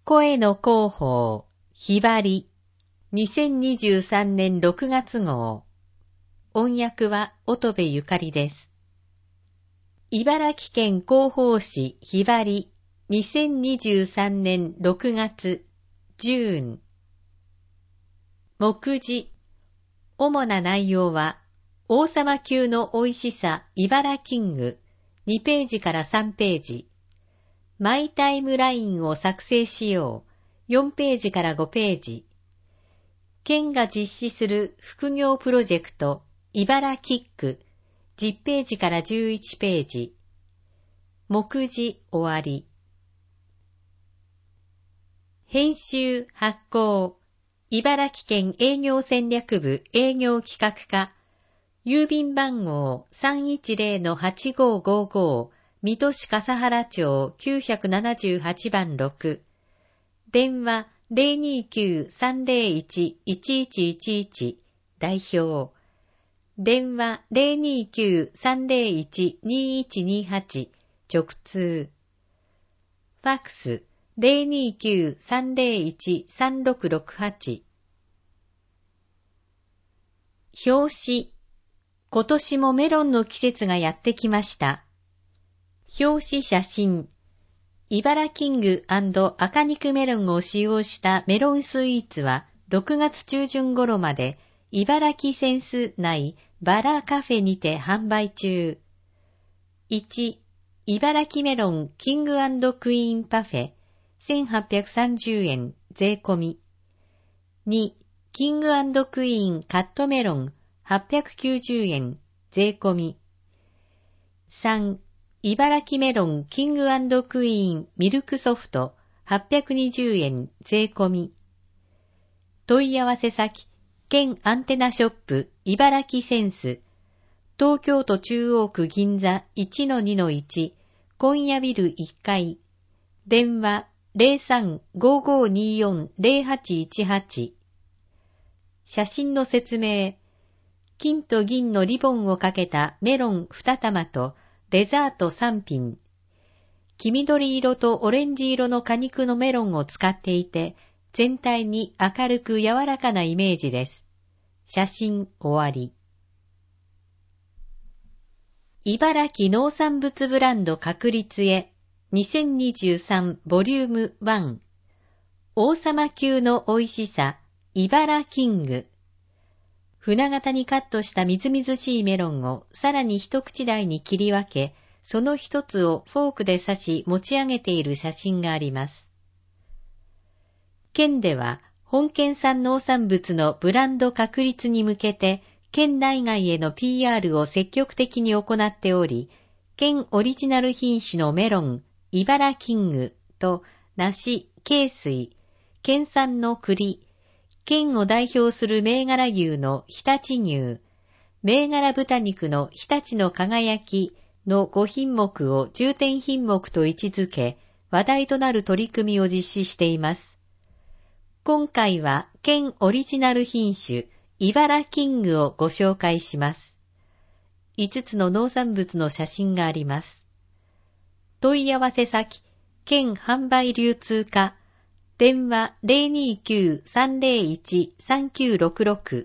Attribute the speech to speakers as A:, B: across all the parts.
A: 声の広報、ひばり、2023年6月号。音訳は乙部ゆかりです。茨城県広報誌ひばり、2023年6月、ジューン。目次。主な内容は、王様級の美味しさ、茨キング、2ページから3ページ。マイタイムラインを作成しよう、4ページから5ページ。県が実施する副業プロジェクト、茨キック、10ページから11ページ。目次終わり。編集発行、茨城県営業戦略部営業企画課、郵便番号 310-8555、水戸市笠原町978番6。電話 029-301-1111 代表。電話 029-301-2128 直通。ファックス 029-301-3668。表紙。今年もメロンの季節がやってきました。表紙写真。茨キング&赤肉メロンを使用したメロンスイーツは6月中旬頃まで茨城センス内バラカフェにて販売中。1、茨城メロンキング&クイーンパフェ1830円税込み。2、キング&クイーンカットメロン890円税込み。3、茨城メロンキング&クイーンミルクソフト820円税込み。問い合わせ先、県アンテナショップ茨城センス、東京都中央区銀座 1-2-1 今夜ビル1階、電話 03-5524-0818。写真の説明。金と銀のリボンをかけたメロン2玉とデザート3品。黄緑色とオレンジ色の果肉のメロンを使っていて、全体に明るく柔らかなイメージです。写真終わり。茨城農産物ブランド確立へ2023ボリューム1。王様級の美味しさ、茨キング。船型にカットしたみずみずしいメロンをさらに一口大に切り分け、その一つをフォークで刺し持ち上げている写真があります。県では本県産農産物のブランド確立に向けて県内外への PR を積極的に行っており、県オリジナル品種のメロン、茨キングと梨、恵水、県産の栗、県を代表する銘柄牛の常陸牛、銘柄豚肉の日立の輝きの5品目を重点品目と位置づけ、話題となる取り組みを実施しています。今回は県オリジナル品種、茨キングをご紹介します。5つの農産物の写真があります。問い合わせ先、県販売流通課、電話 029-301-3966。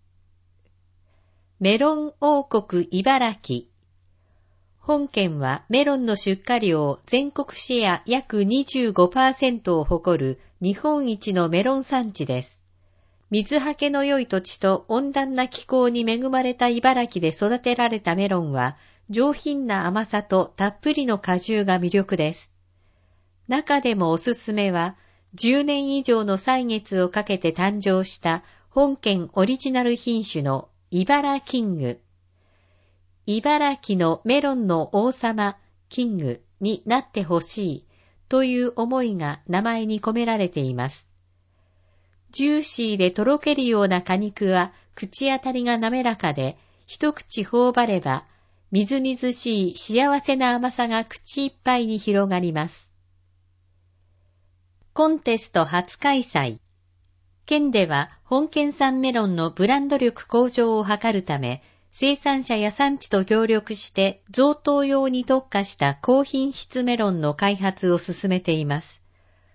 A: メロン王国茨城。本県はメロンの出荷量全国シェア約 25% を誇る日本一のメロン産地です。水はけの良い土地と温暖な気候に恵まれた茨城で育てられたメロンは上品な甘さとたっぷりの果汁が魅力です。中でもおすすめは10年以上の歳月をかけて誕生した本県オリジナル品種の茨キング。茨城のメロンの王様、キングになってほしいという思いが名前に込められています。ジューシーでとろけるような果肉は口当たりが滑らかで、一口頬張ればみずみずしい幸せな甘さが口いっぱいに広がります。コンテスト初開催。県では本県産メロンのブランド力向上を図るため、生産者や産地と協力して贈答用に特化した高品質メロンの開発を進めています。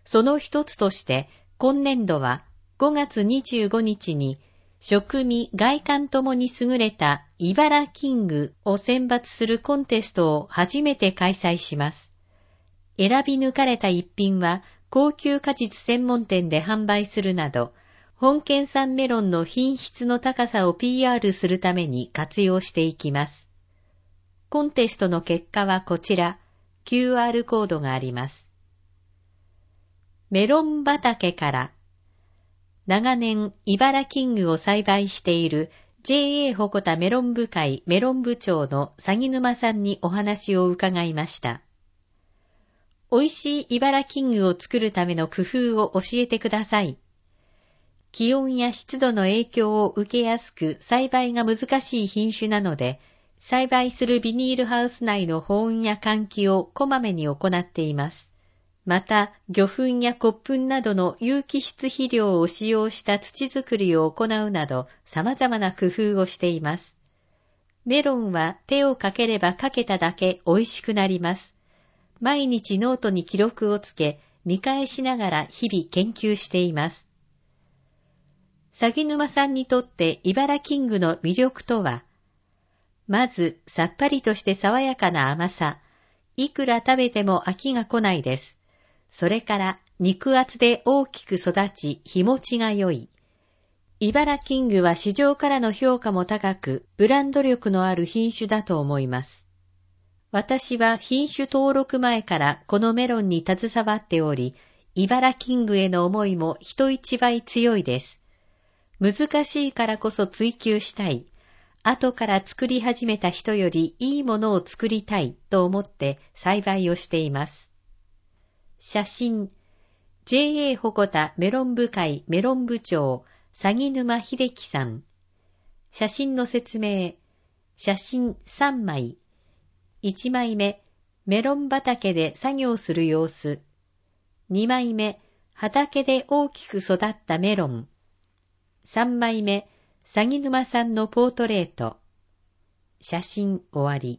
A: その一つとして、今年度は5月25日に、食味外観ともに優れた茨キングを選抜するコンテストを初めて開催します。選び抜かれた一品は高級果実専門店で販売するなど、本県産メロンの品質の高さを PR するために活用していきます。コンテストの結果はこちら、QR コードがあります。メロン畑から、長年茨キングを栽培している JA 鉾田メロン部会メロン部長の鷺沼さんにお話を伺いました。美味しい茨キングを作るための工夫を教えてください。気温や湿度の影響を受けやすく栽培が難しい品種なので、栽培するビニールハウス内の保温や換気をこまめに行っています。また、魚粉や骨粉などの有機質肥料を使用した土作りを行うなど、様々な工夫をしています。メロンは手をかければかけただけ美味しくなります。毎日ノートに記録をつけ、見返しながら日々研究しています。鷺沼さんにとって茨キングの魅力とは、まず、さっぱりとして爽やかな甘さ。いくら食べても飽きが来ないです。それから、肉厚で大きく育ち、日持ちが良い。茨キングは市場からの評価も高く、ブランド力のある品種だと思います。私は品種登録前からこのメロンに携わっており、茨キングへの思いも人一倍強いです。難しいからこそ追求したい。後から作り始めた人よりいいものを作りたいと思って栽培をしています。写真、JA 鉾田メロン部会メロン部長、鷺沼秀樹さん。写真の説明、写真3枚。1枚目、メロン畑で作業する様子。2枚目、畑で大きく育ったメロン。3枚目、鷺沼さんのポートレート。写真終わり。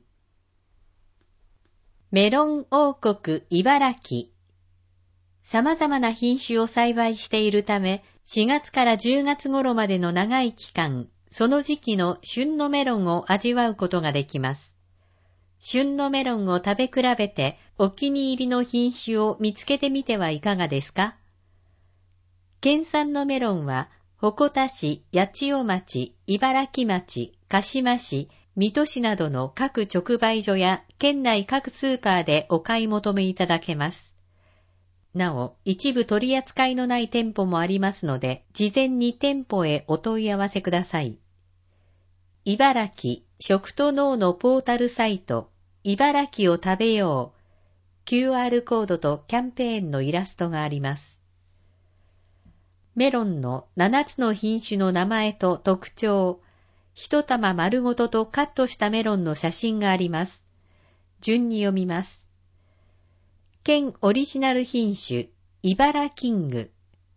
A: メロン王国茨城。様々な品種を栽培しているため、4月から10月頃までの長い期間、その時期の旬のメロンを味わうことができます。旬のメロンを食べ比べて、お気に入りの品種を見つけてみてはいかがですか？県産のメロンは、鉾田市、八千代町、茨城町、鹿島市、水戸市などの各直売所や県内各スーパーでお買い求めいただけます。なお、一部取り扱いのない店舗もありますので、事前に店舗へお問い合わせください。茨城食と農のポータルサイト、茨城を食べよう。QR コードとキャンペーンのイラストがあります。メロンの7つの品種の名前と特徴、一玉丸ごととカットしたメロンの写真があります。順に読みます。県オリジナル品種、茨キング。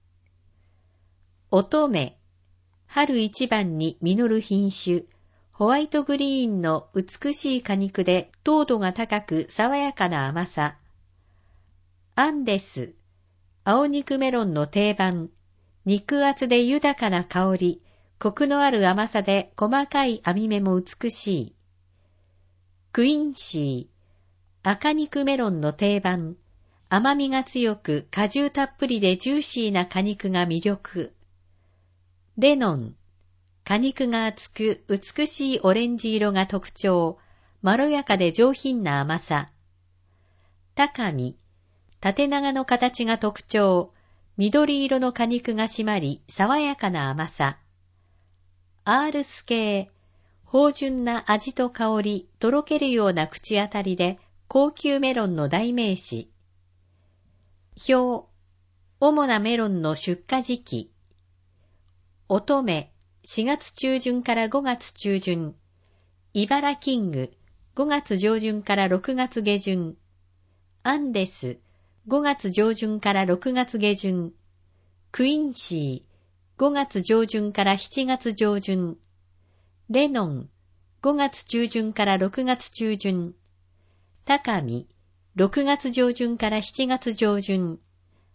A: 乙女、春一番に実る品種、ホワイトグリーンの美しい果肉で糖度が高く爽やかな甘さ。アンデス、青肉メロンの定番、肉厚で豊かな香り、コクのある甘さで細かい網目も美しい。クインシー、赤肉メロンの定番、甘みが強く果汁たっぷりでジューシーな果肉が魅力。レノン、果肉が厚く美しいオレンジ色が特徴、まろやかで上品な甘さ。高見、縦長の形が特徴、緑色の果肉が締まり爽やかな甘さ。アールス系、芳醇な味と香り、とろけるような口当たりで高級メロンの代名詞。表、主なメロンの出荷時期。乙女、4月中旬から5月中旬。茨キング、5月上旬から6月下旬。アンデス、5月上旬から6月下旬。クインシー、5月上旬から7月上旬。レノン、5月中旬から6月中旬。高見、6月上旬から7月上旬。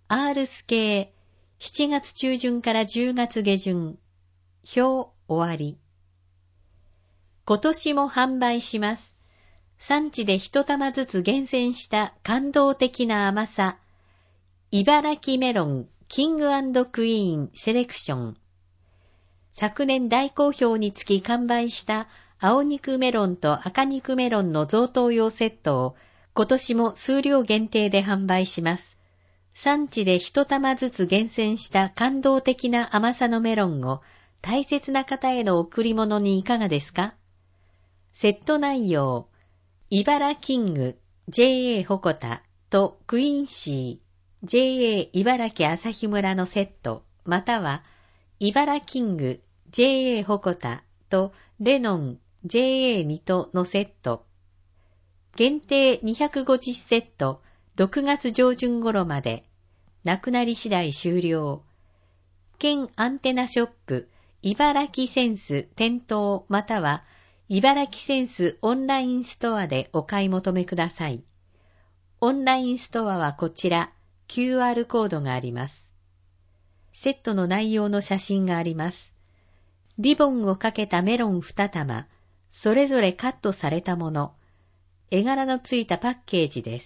A: アールス系、7月中旬から10月下旬。表終わり。今年も販売します。産地で一玉ずつ厳選した感動的な甘さ。茨城メロンキング&クイーンセレクション。昨年大好評につき完売した青肉メロンと赤肉メロンの贈答用セットを今年も数量限定で販売します。産地で一玉ずつ厳選した感動的な甘さのメロンを大切な方への贈り物にいかがですか？セット内容、茨キング JA 鉾田とクイーンシー JA 茨城朝日村のセット、または茨キング JA 鉾田とレノン JA 水戸のセット。限定250セット、6月上旬頃まで。なくなり次第終了。県アンテナショップ、茨城センス店頭または茨城センスオンラインストアでお買い求めください。オンラインストアはこちら、QR コードがあります。セットの内容の写真があります。リボンをかけたメロン2玉、それぞれカットされたもの、絵柄のついたパッケージです。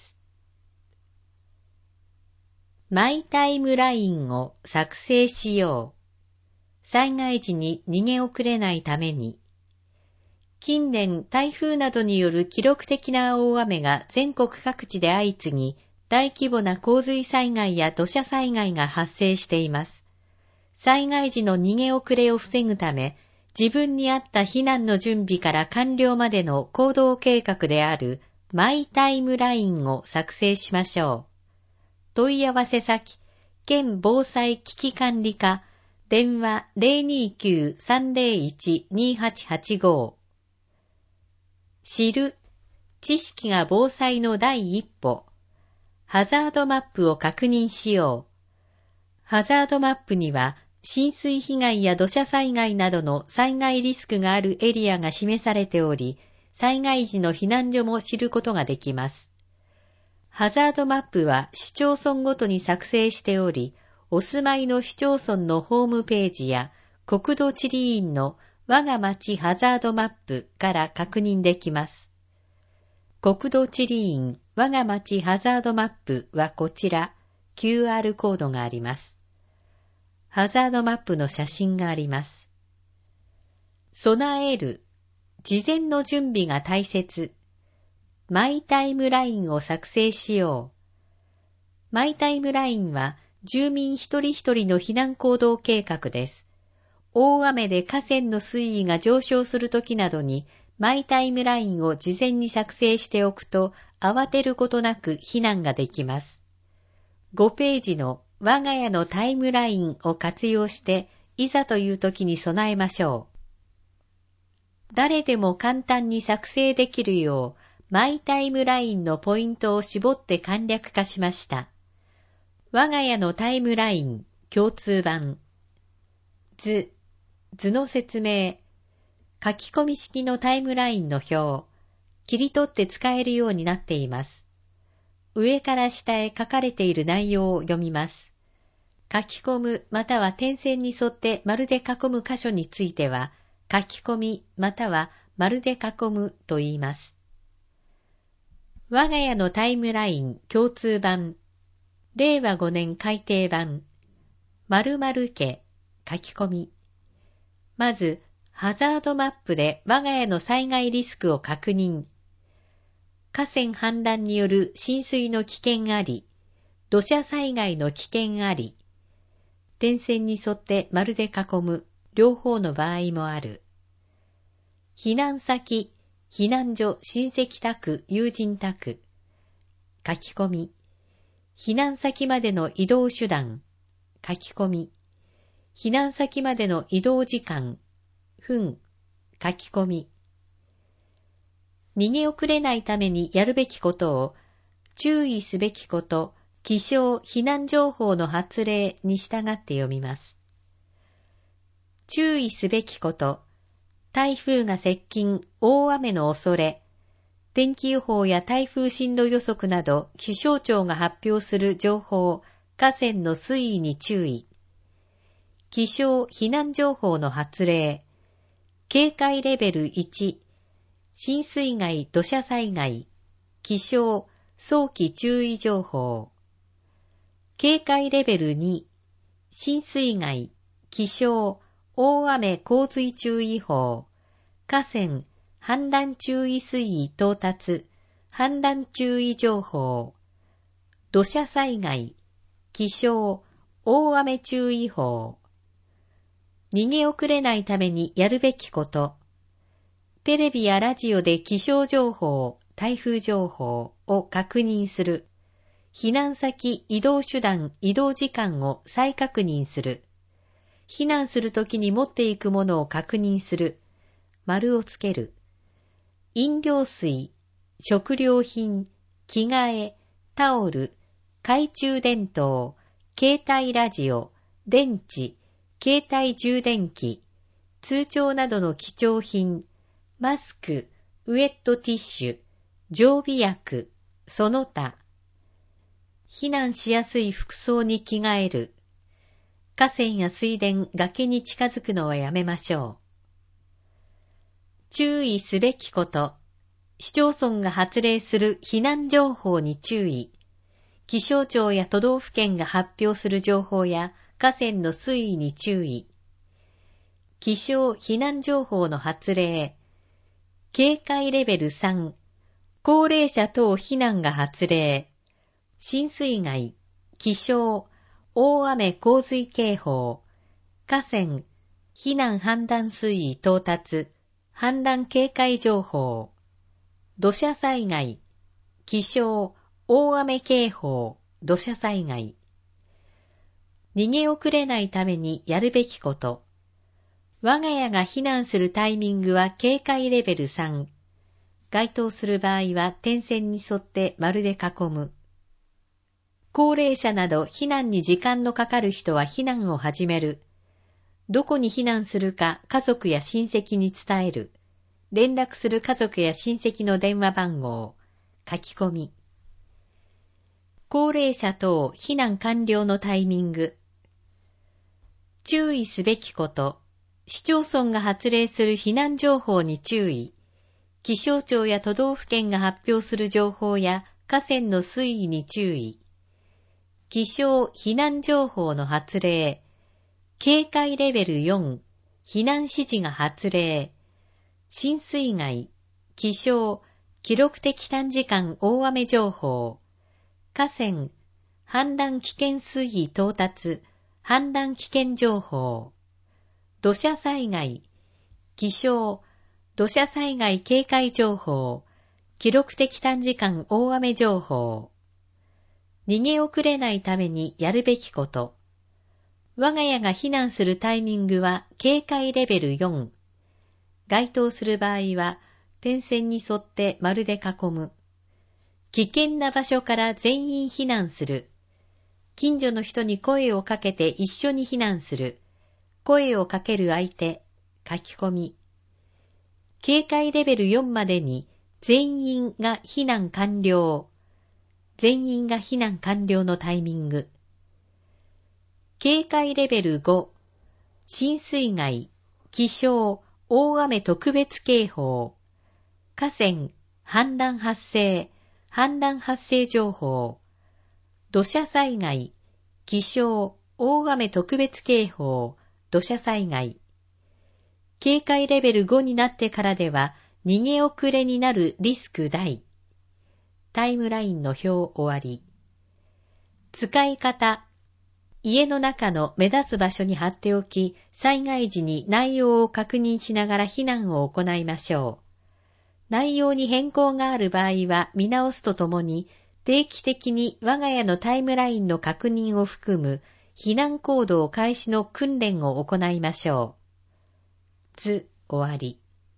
A: マイタイムラインを作成しよう。災害時に逃げ遅れないために。近年台風などによる記録的な大雨が全国各地で相次ぎ、大規模な洪水災害や土砂災害が発生しています。災害時の逃げ遅れを防ぐため、自分に合った避難の準備から完了までの行動計画であるマイタイムラインを作成しましょう。問い合わせ先、県防災危機管理課、電話 029-301-2885。知る、知識が防災の第一歩。ハザードマップを確認しよう。ハザードマップには、浸水被害や土砂災害などの災害リスクがあるエリアが示されており、災害時の避難所も知ることができます。ハザードマップは市町村ごとに作成しており、お住まいの市町村のホームページや国土地理院の我が町ハザードマップから確認できます。国土地理院我が町ハザードマップはこちら、QR コードがあります。ハザードマップの写真があります。備える、事前の準備が大切。マイタイムラインを作成しよう。マイタイムラインは住民一人一人の避難行動計画です。大雨で河川の水位が上昇するときなどにマイタイムラインを事前に作成しておくと慌てることなく避難ができます。5ページの我が家のタイムラインを活用していざという時に備えましょう。誰でも簡単に作成できるようマイタイムラインのポイントを絞って簡略化しました。我が家のタイムライン共通版。図の説明。書き込み式のタイムラインの表。切り取って使えるようになっています。上から下へ書かれている内容を読みます。書き込むまたは点線に沿って丸で囲む箇所については、書き込みまたは丸で囲むと言います。我が家のタイムライン共通版。令和5年改訂版。〇〇家書き込み。まず、ハザードマップで我が家の災害リスクを確認。河川氾濫による浸水の危険あり、土砂災害の危険あり、点線に沿って丸で囲む両方の場合もある。避難先、避難所、親戚宅、友人宅。書き込み。避難先までの移動手段。書き込み。避難先までの移動時間。分。書き込み。逃げ遅れないためにやるべきことを、注意すべきこと、気象・避難情報の発令に従って読みます。注意すべきこと、台風が接近、大雨の恐れ、天気予報や台風進路予測など気象庁が発表する情報、 河川の水位に注意。気象避難情報の発令。警戒レベル1、浸水害、土砂災害。気象、早期注意情報。警戒レベル2、浸水害、気象、大雨洪水注意報。河川、氾濫注意水位到達、氾濫注意情報。土砂災害、気象、大雨注意報。逃げ遅れないためにやるべきこと。テレビやラジオで気象情報、台風情報を確認する。避難先、移動手段、移動時間を再確認する。避難するときに持っていくものを確認する。丸をつける。飲料水、食料品、着替え、タオル、懐中電灯、携帯ラジオ、電池、携帯充電器、通帳などの貴重品、マスク、ウェットティッシュ、常備薬、その他。避難しやすい服装に着替える。河川や水田、崖に近づくのはやめましょう。注意すべきこと。市町村が発令する避難情報に注意。気象庁や都道府県が発表する情報や河川の水位に注意。気象避難情報の発令。警戒レベル3。高齢者等避難が発令。浸水害、気象、大雨洪水警報。河川、避難氾濫水位到達、氾濫警戒情報。土砂災害、気象、大雨警報、土砂災害。逃げ遅れないためにやるべきこと。我が家が避難するタイミングは警戒レベル3。該当する場合は点線に沿って丸で囲む。高齢者など避難に時間のかかる人は避難を始める。どこに避難するか家族や親戚に伝える。連絡する家族や親戚の電話番号。書き込み。高齢者等避難完了のタイミング。注意すべきこと。市町村が発令する避難情報に注意。気象庁や都道府県が発表する情報や河川の水位に注意。気象避難情報の発令。警戒レベル4。避難指示が発令。浸水害。気象。記録的短時間大雨情報。河川。氾濫危険水位到達。氾濫危険情報。土砂災害。気象。土砂災害警戒情報。記録的短時間大雨情報。逃げ遅れないためにやるべきこと。我が家が避難するタイミングは警戒レベル4。該当する場合は点線に沿って丸で囲む。危険な場所から全員避難する。近所の人に声をかけて一緒に避難する。声をかける相手。書き込み。警戒レベル4までに全員が避難完了。全員が避難完了のタイミング。警戒レベル5。浸水害、気象、大雨特別警報。河川、氾濫発生、氾濫発生情報。土砂災害、気象、大雨特別警報、土砂災害。警戒レベル5になってからでは逃げ遅れになるリスク大。タイムラインの表終わり。使い方。家の中の目立つ場所に貼っておき、災害時に内容を確認しながら避難を行いましょう。内容に変更がある場合は見直すとともに、定期的に我が家のタイムラインの確認を含む避難行動開始の訓練を行いましょう。終わり。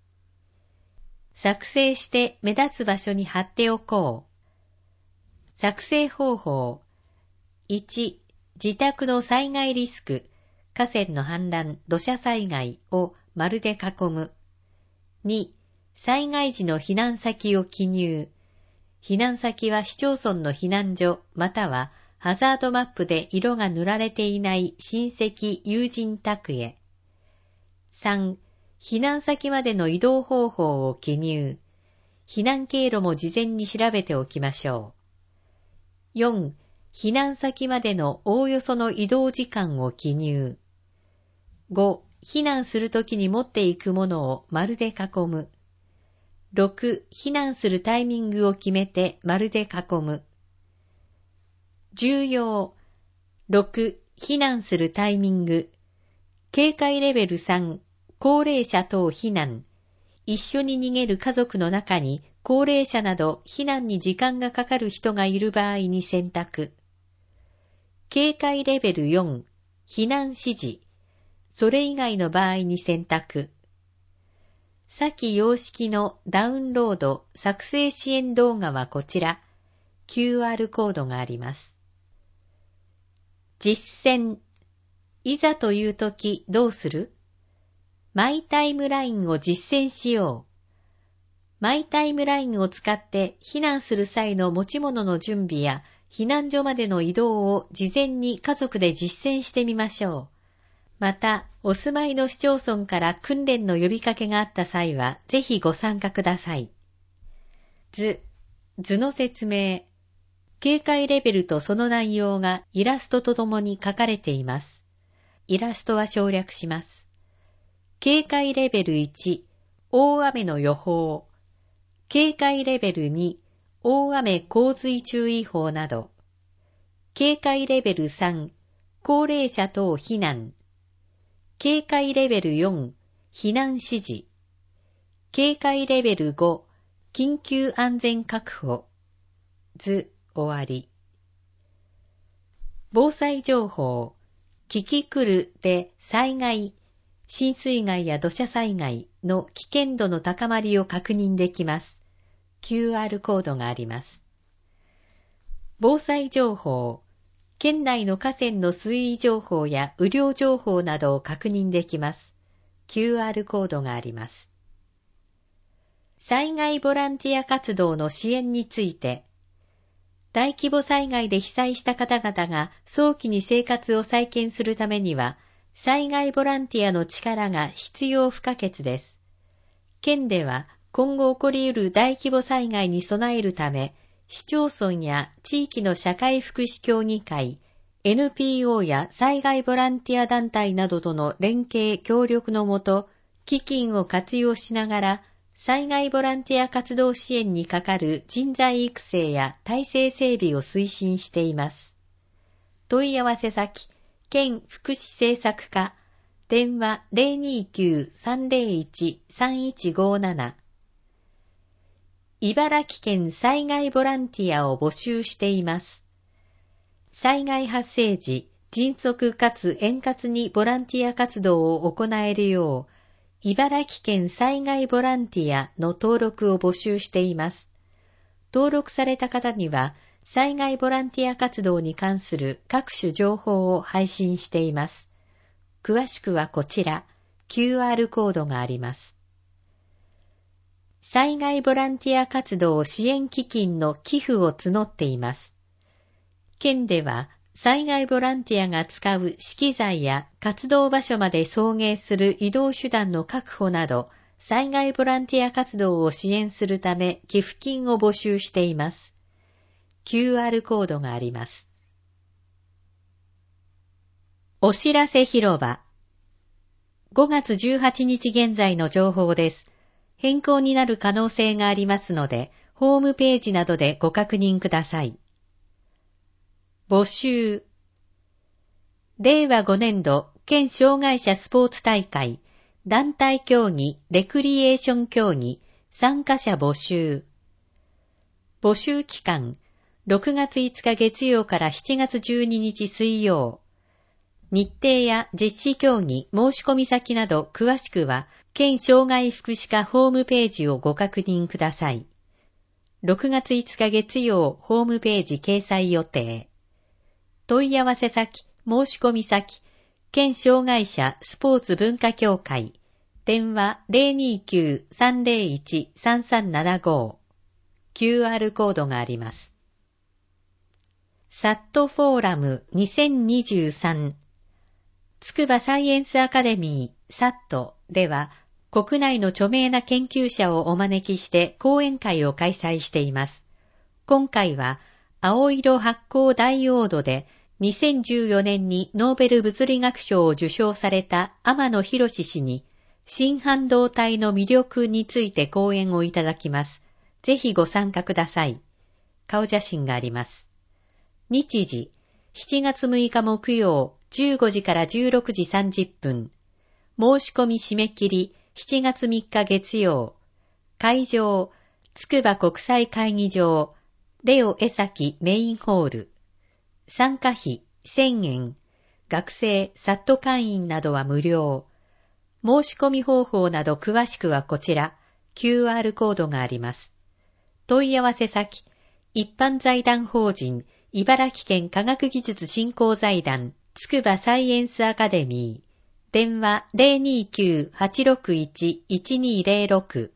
A: 作成して目立つ場所に貼っておこう。作成方法。1、自宅の災害リスク、河川の氾濫、土砂災害を丸で囲む。2、災害時の避難先を記入。避難先は市町村の避難所またはハザードマップで色が塗られていない親戚・友人宅へ。3、避難先までの移動方法を記入。避難経路も事前に調べておきましょう。4、避難先までのおおよその移動時間を記入。5、避難するときに持っていくものを丸で囲む。6、避難するタイミングを決めて丸で囲む。重要。6、避難するタイミング。警戒レベル3、高齢者等避難。一緒に逃げる家族の中に高齢者など避難に時間がかかる人がいる場合に選択。警戒レベル4、避難指示。それ以外の場合に選択。下記様式のダウンロード・作成支援動画はこちら。QR コードがあります。実践。いざというときどうする？マイタイムラインを実践しよう。マイタイムラインを使って避難する際の持ち物の準備や避難所までの移動を事前に家族で実践してみましょう。また、お住まいの市町村から訓練の呼びかけがあった際は、ぜひご参加ください。図の説明。警戒レベルとその内容がイラストとともに書かれています。イラストは省略します。警戒レベル1、大雨の予報。警戒レベル2、大雨洪水注意報など。警戒レベル3、高齢者等避難。警戒レベル4、避難指示。警戒レベル5、緊急安全確保。図終わり。防災情報。キキクルで災害、浸水害や土砂災害の危険度の高まりを確認できます。QR コードがあります。防災情報。県内の河川の水位情報や雨量情報などを確認できます。QR コードがあります。災害ボランティア活動の支援について、大規模災害で被災した方々が早期に生活を再建するためには、災害ボランティアの力が必要不可欠です。県では今後起こり得る大規模災害に備えるため、市町村や地域の社会福祉協議会、NPO や災害ボランティア団体などとの連携協力のもと、基金を活用しながら、災害ボランティア活動支援にかかる人材育成や体制整備を推進しています。問い合わせ先、県福祉政策課、電話 029-301-3157。茨城県災害ボランティアを募集しています。災害発生時、迅速かつ円滑にボランティア活動を行えるよう、茨城県災害ボランティアの登録を募集しています。登録された方には、災害ボランティア活動に関する各種情報を配信しています。詳しくはこちら、QR コードがあります。災害ボランティア活動支援基金の寄付を募っています。県では、災害ボランティアが使う資機材や活動場所まで送迎する移動手段の確保など、災害ボランティア活動を支援するため寄付金を募集しています。QR コードがあります。お知らせ広場。5月18日現在の情報です。変更になる可能性がありますので、ホームページなどでご確認ください。募集。令和5年度県障害者スポーツ大会団体競技レクリエーション競技参加者募集。募集期間6月5日月曜から7月12日水曜。日程や実施競技申し込み先など詳しくは県障害福祉課ホームページをご確認ください。6月5日月曜ホームページ掲載予定。問い合わせ先、申し込み先、県障害者スポーツ文化協会、電話 029-301-3375、QR コードがあります。 サットフォーラム2023筑波サイエンスアカデミーサットでは国内の著名な研究者をお招きして講演会を開催しています。今回は青色発光ダイオードで2014年にノーベル物理学賞を受賞された天野博氏に新半導体の魅力について講演をいただきます。ぜひご参加ください。顔写真があります。日時、7月6日木曜15時から16時30分。申し込み締め切り7月3日月曜。会場、筑波国際会議場、レオ江崎メインホール。参加費1000円。学生、サット会員などは無料。申し込み方法など詳しくはこちら、QR コードがあります。問い合わせ先、一般財団法人、茨城県科学技術振興財団、筑波サイエンスアカデミー。電話 029-861-1206。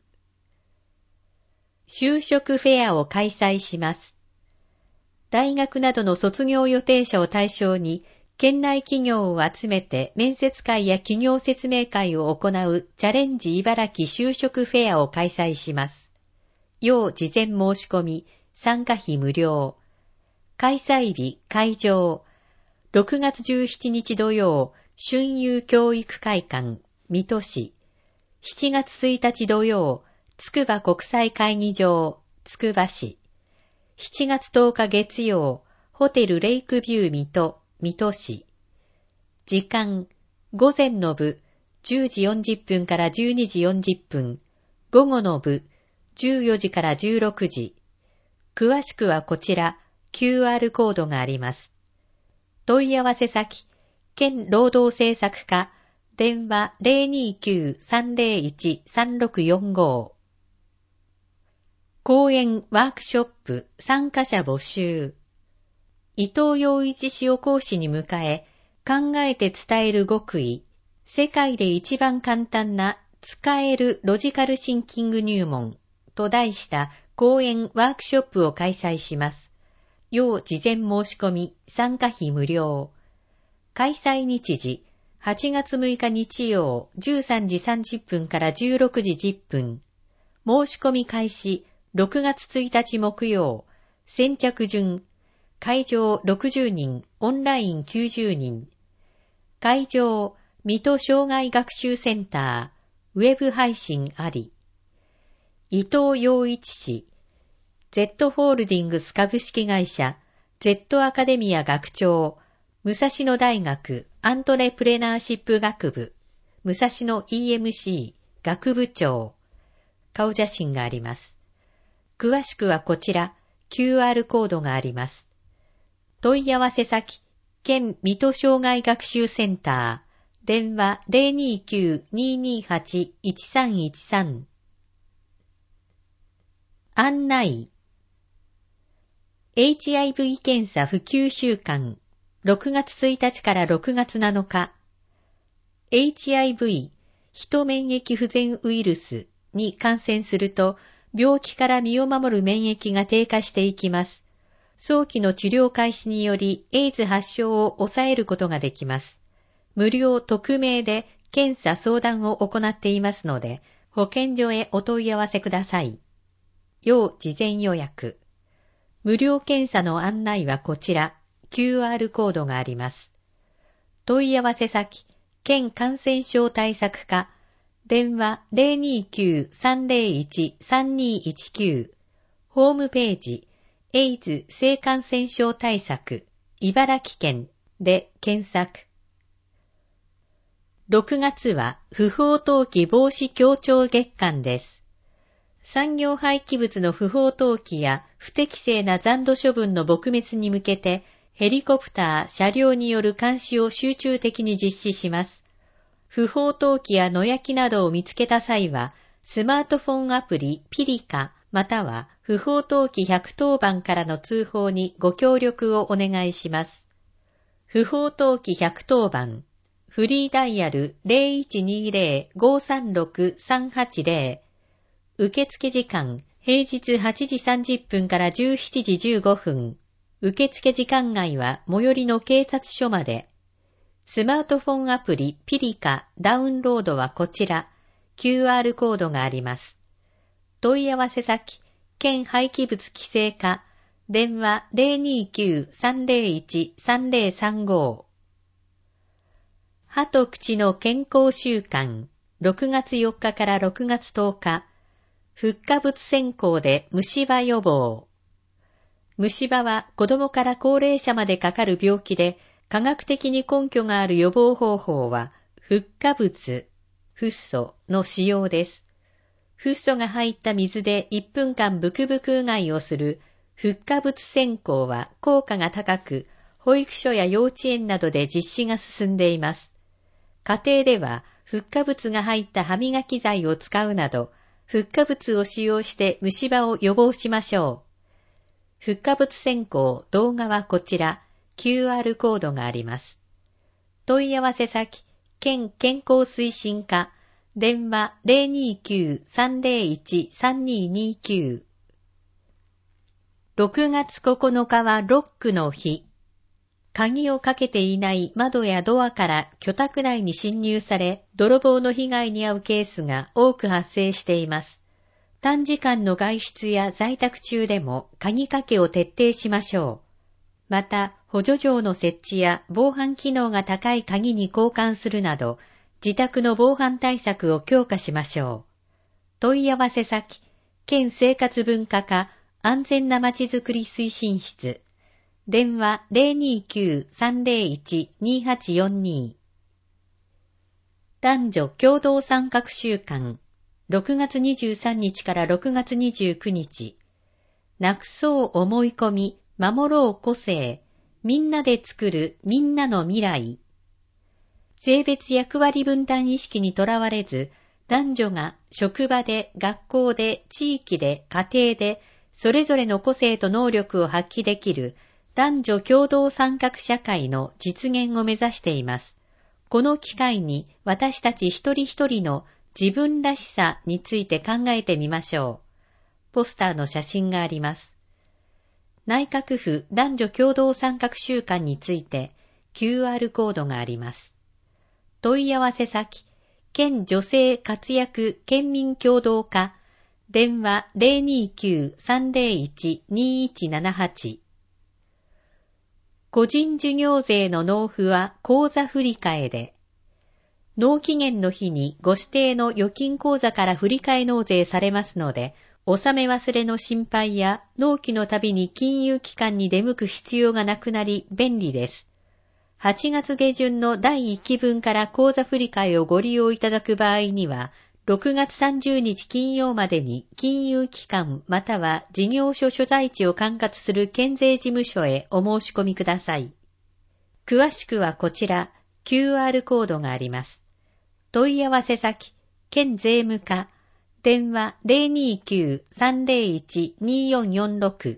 A: 就職フェアを開催します。大学などの卒業予定者を対象に、県内企業を集めて面接会や企業説明会を行うチャレンジ茨城就職フェアを開催します。要事前申し込み、参加費無料。開催日、会場。6月17日土曜、春遊教育会館、水戸市。7月1日土曜、筑波国際会議場、筑波市。7月10日月曜、ホテルレイクビュー水戸、水戸市。時間、午前の部、10時40分から12時40分。午後の部、14時から16時。詳しくはこちら、QR コードがあります。問い合わせ先、県労働政策課、電話 029-301-3645。講演ワークショップ参加者募集。伊藤洋一氏を講師に迎え、考えて伝える極意、世界で一番簡単な使えるロジカルシンキング入門と題した講演ワークショップを開催します。要事前申し込み、参加費無料。開催日時、8月6日日曜13時30分から16時10分。申し込み開始、6月1日木曜。先着順。会場60人、オンライン90人。会場、水戸障害学習センター、ウェブ配信あり。伊藤洋一氏、Z ホールディングス株式会社、Z アカデミア学長、武蔵野大学アントレプレナーシップ学部、武蔵野 EMC 学部長。顔写真があります。詳しくはこちら、QR コードがあります。問い合わせ先、県水戸障害学習センター、電話 029-228-1313。案内。HIV 検査普及週間、6月1日から6月7日。HIV、ヒ免疫不全ウイルスに感染すると、病気から身を守る免疫が低下していきます。早期の治療開始により、エイズ発症を抑えることができます。無料匿名で検査相談を行っていますので、保健所へお問い合わせください。要事前予約。無料検査の案内はこちら、QR コードがあります。問い合わせ先、県感染症対策課、電話 029-301-3219。ホームページ、エイズ性感染症対策、茨城県で検索。6月は不法投棄防止協調月間です。産業廃棄物の不法投棄や不適正な残土処分の撲滅に向けて、ヘリコプター、車両による監視を集中的に実施します。不法投棄や野焼きなどを見つけた際は、スマートフォンアプリピリカまたは不法投棄110番からの通報にご協力をお願いします。不法投棄110番、フリーダイヤル 0120-536-380。受付時間、平日8時30分から17時15分。 受付時間外は最寄りの警察署まで。スマートフォンアプリピリカダウンロードはこちら、QR コードがあります。問い合わせ先、県廃棄物規制課、電話 029-301-3035。歯と口の健康週間、6月4日から6月10日、フッ化物線香で虫歯予防。虫歯は子供から高齢者までかかる病気で、科学的に根拠がある予防方法は、フッ化物、フッ素の使用です。フッ素が入った水で1分間ブクブクうがいをするフッ化物線香は効果が高く、保育所や幼稚園などで実施が進んでいます。家庭では、フッ化物が入った歯磨き剤を使うなど、フッ化物を使用して虫歯を予防しましょう。フッ化物線香動画はこちら、QR コードがあります。問い合わせ先、県健康推進課、電話 029-301-3229。6月9日はロックの日。鍵をかけていない窓やドアから居宅内に侵入され、泥棒の被害に遭うケースが多く発生しています。短時間の外出や在宅中でも鍵かけを徹底しましょう。また、補助錠の設置や防犯機能が高い鍵に交換するなど、自宅の防犯対策を強化しましょう。問い合わせ先、県生活文化課安全なまちづくり推進室。電話 029-301-2842。男女共同参画週間、6月23日から6月29日。なくそう思い込み、守ろう個性、みんなで作るみんなの未来。性別役割分担意識にとらわれず、男女が職場で、学校で、地域で、家庭で、それぞれの個性と能力を発揮できる男女共同参画社会の実現を目指しています。この機会に私たち一人一人の自分らしさについて考えてみましょう。ポスターの写真があります。内閣府男女共同参画週間について QR コードがあります。問い合わせ先、県女性活躍県民共同課、電話 029-301-2178。個人事業税の納付は口座振替で。納期限の日にご指定の預金口座から振替納税されますので、納め忘れの心配や納期のたびに金融機関に出向く必要がなくなり便利です。8月下旬の第1期分から口座振替をご利用いただく場合には、6月30日金曜までに金融機関または事業所所在地を管轄する県税事務所へお申し込みください。詳しくはこちら QR コードがあります。問い合わせ先、県税務課、電話 029-301-2446。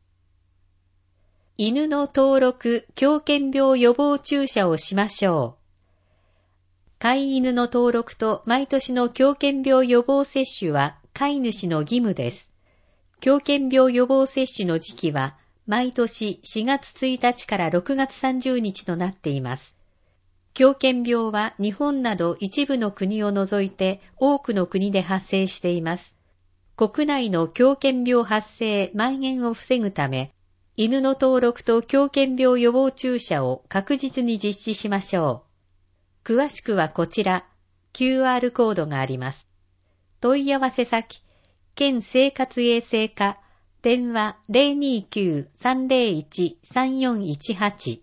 A: 犬の登録、狂犬病予防注射をしましょう。飼い犬の登録と毎年の狂犬病予防接種は飼い主の義務です。狂犬病予防接種の時期は毎年4月1日から6月30日となっています。狂犬病は日本など一部の国を除いて多くの国で発生しています。国内の狂犬病発生・蔓延を防ぐため、犬の登録と狂犬病予防注射を確実に実施しましょう。詳しくはこちら、QR コードがあります。問い合わせ先、県生活衛生課、電話 029-301-3418。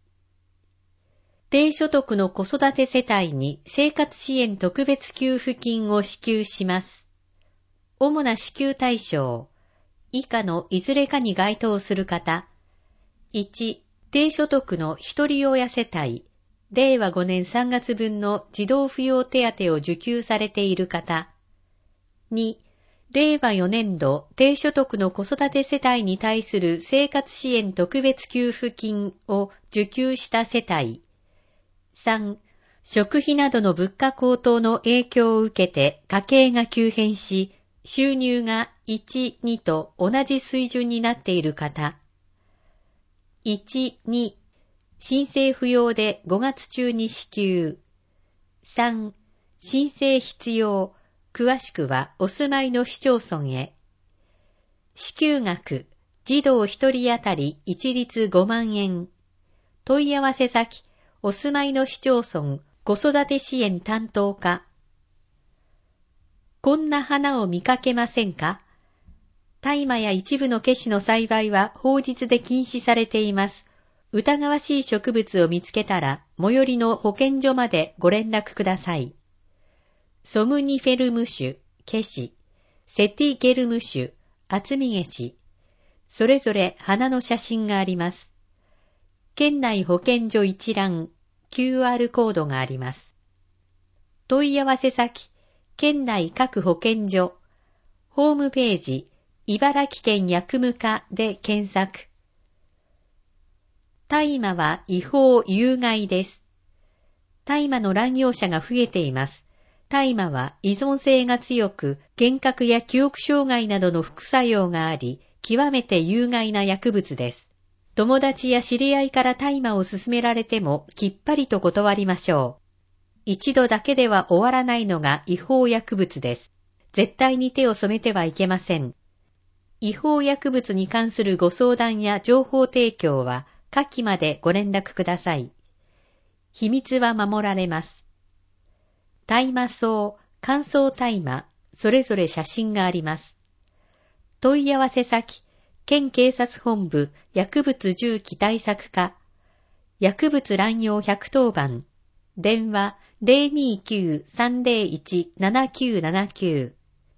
A: 低所得の子育て世帯に生活支援特別給付金を支給します。主な支給対象、以下のいずれかに該当する方。1、低所得の一人親世帯、令和5年3月分の児童扶養手当を受給されている方。2、令和4年度低所得の子育て世帯に対する生活支援特別給付金を受給した世帯。3、食費などの物価高騰の影響を受けて家計が急変し、収入が1、2と同じ水準になっている方。 1、2、申請不要で5月中に支給。3、申請必要。詳しくはお住まいの市町村へ。支給額、児童1人当たり一律5万円。問い合わせ先、お住まいの市町村子育て支援担当課。こんな花を見かけませんか？大麻や一部のケシの栽培は法律で禁止されています。疑わしい植物を見つけたら、最寄りの保健所までご連絡ください。ソムニフェルム種、ケシ、セティゲルム種、厚みゲシ、それぞれ花の写真があります。県内保健所一覧、QR コードがあります。問い合わせ先、県内各保健所、ホームページ、茨城県薬務課で検索。大麻は違法有害です。大麻の乱用者が増えています。大麻は依存性が強く、幻覚や記憶障害などの副作用があり、極めて有害な薬物です。友達や知り合いから大麻を勧められてもきっぱりと断りましょう。一度だけでは終わらないのが違法薬物です。絶対に手を染めてはいけません。違法薬物に関するご相談や情報提供は下記までご連絡ください。秘密は守られます。大麻草、乾燥大麻、それぞれ写真があります。問い合わせ先、県警察本部薬物銃器対策課、薬物乱用110番、電話 029-301-7979。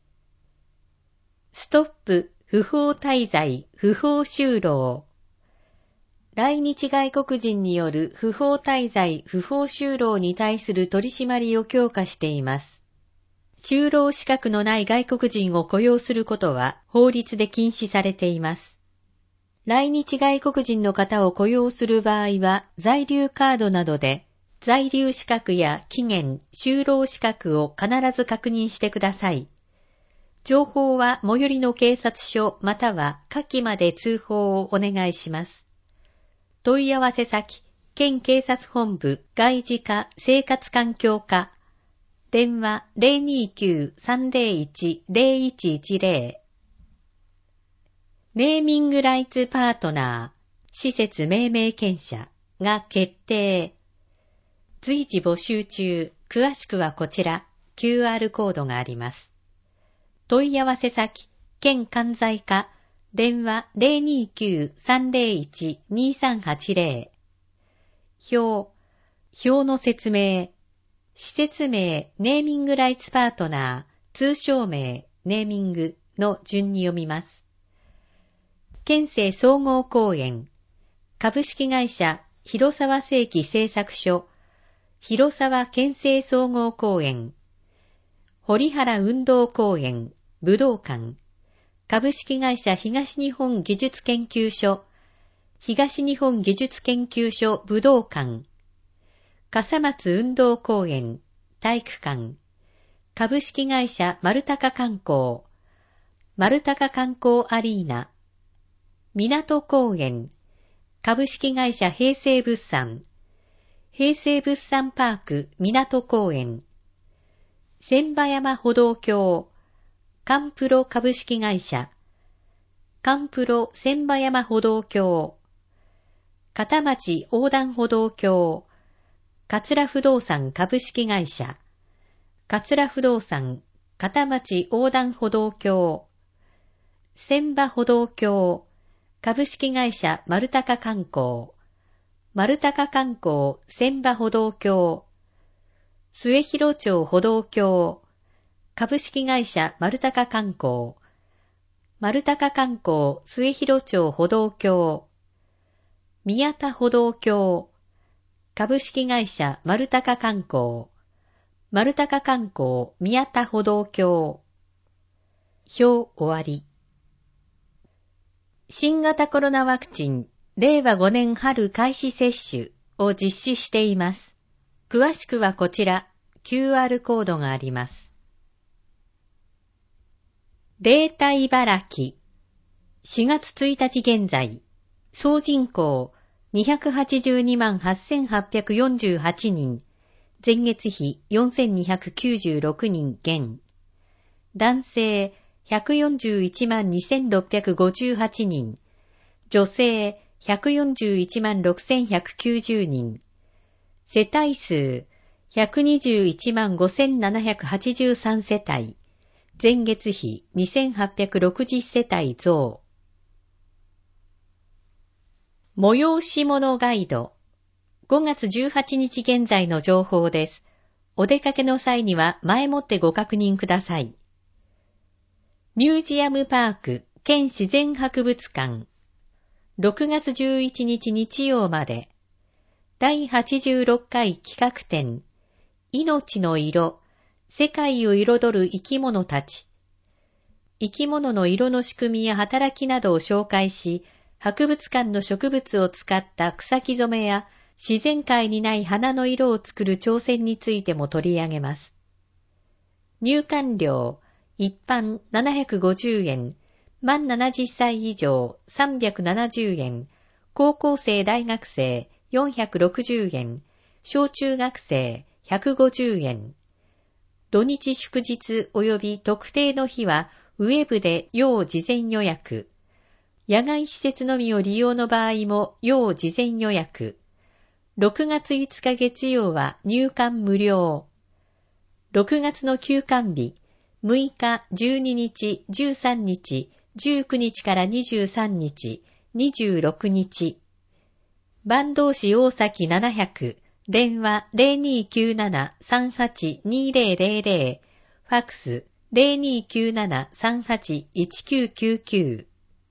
A: ストップ不法滞在不法就労。来日外国人による不法滞在不法就労に対する取り締まりを強化しています。就労資格のない外国人を雇用することは法律で禁止されています。来日外国人の方を雇用する場合は在留カードなどで在留資格や期限、就労資格を必ず確認してください。情報は最寄りの警察署または下記まで通報をお願いします。問い合わせ先、県警察本部外事課生活環境課、電話 029-301-0110。ネーミングライツパートナー、施設命名権者が決定。随時募集中、詳しくはこちら、QR コードがあります。問い合わせ先、県関西課、電話 029-301-2380。表の説明。施設名、ネーミングライツパートナー、通称名、ネーミングの順に読みます。県政総合公園、株式会社広沢世紀製作所、広沢県政総合公園、堀原運動公園、武道館、株式会社東日本技術研究所、東日本技術研究所武道館、笠松運動公園、体育館、株式会社丸高観光、丸高観光アリーナ、港公園、株式会社平成物産、平成物産パーク港公園、千葉山歩道橋、カンプロ株式会社、カンプロ千葉山歩道橋、片町横断歩道橋、桂不動産株式会社、桂不動産片町横断歩道橋、千葉歩道橋、株式会社丸高観光、丸高観光千葉歩道橋、末広町歩道橋、株式会社丸高観光、丸高観光末広町歩道橋、宮田歩道橋、株式会社丸高観光、丸高観光宮田歩道橋。表終わり。新型コロナワクチン、令和5年春開始接種を実施しています。詳しくはこちら、QR コードがあります。データ茨城、4月1日現在、 総人口282万8848人、前月比4296人減。男性141万2658人、女性141万6190人、世帯数121万5783世帯、前月比2860世帯増。催し物ガイド。5月18日現在の情報です。お出かけの際には前もってご確認ください。ミュージアムパーク兼自然博物館。6月11日日曜まで。第86回企画展。命の色。世界を彩る生き物たち。生き物の色の仕組みや働きなどを紹介し、博物館の植物を使った草木染めや自然界にない花の色を作る挑戦についても取り上げます。入館料、一般750円、満70歳以上370円、高校生大学生460円、小中学生150円。土日祝日及び特定の日はウェブで要事前予約。野外施設のみを利用の場合も要事前予約。6月5日月曜は入館無料。6月の休館日、6日、12日、13日、19日から23日、26日。坂東市大崎700、電話 0297-382000、ファクス 0297-381999。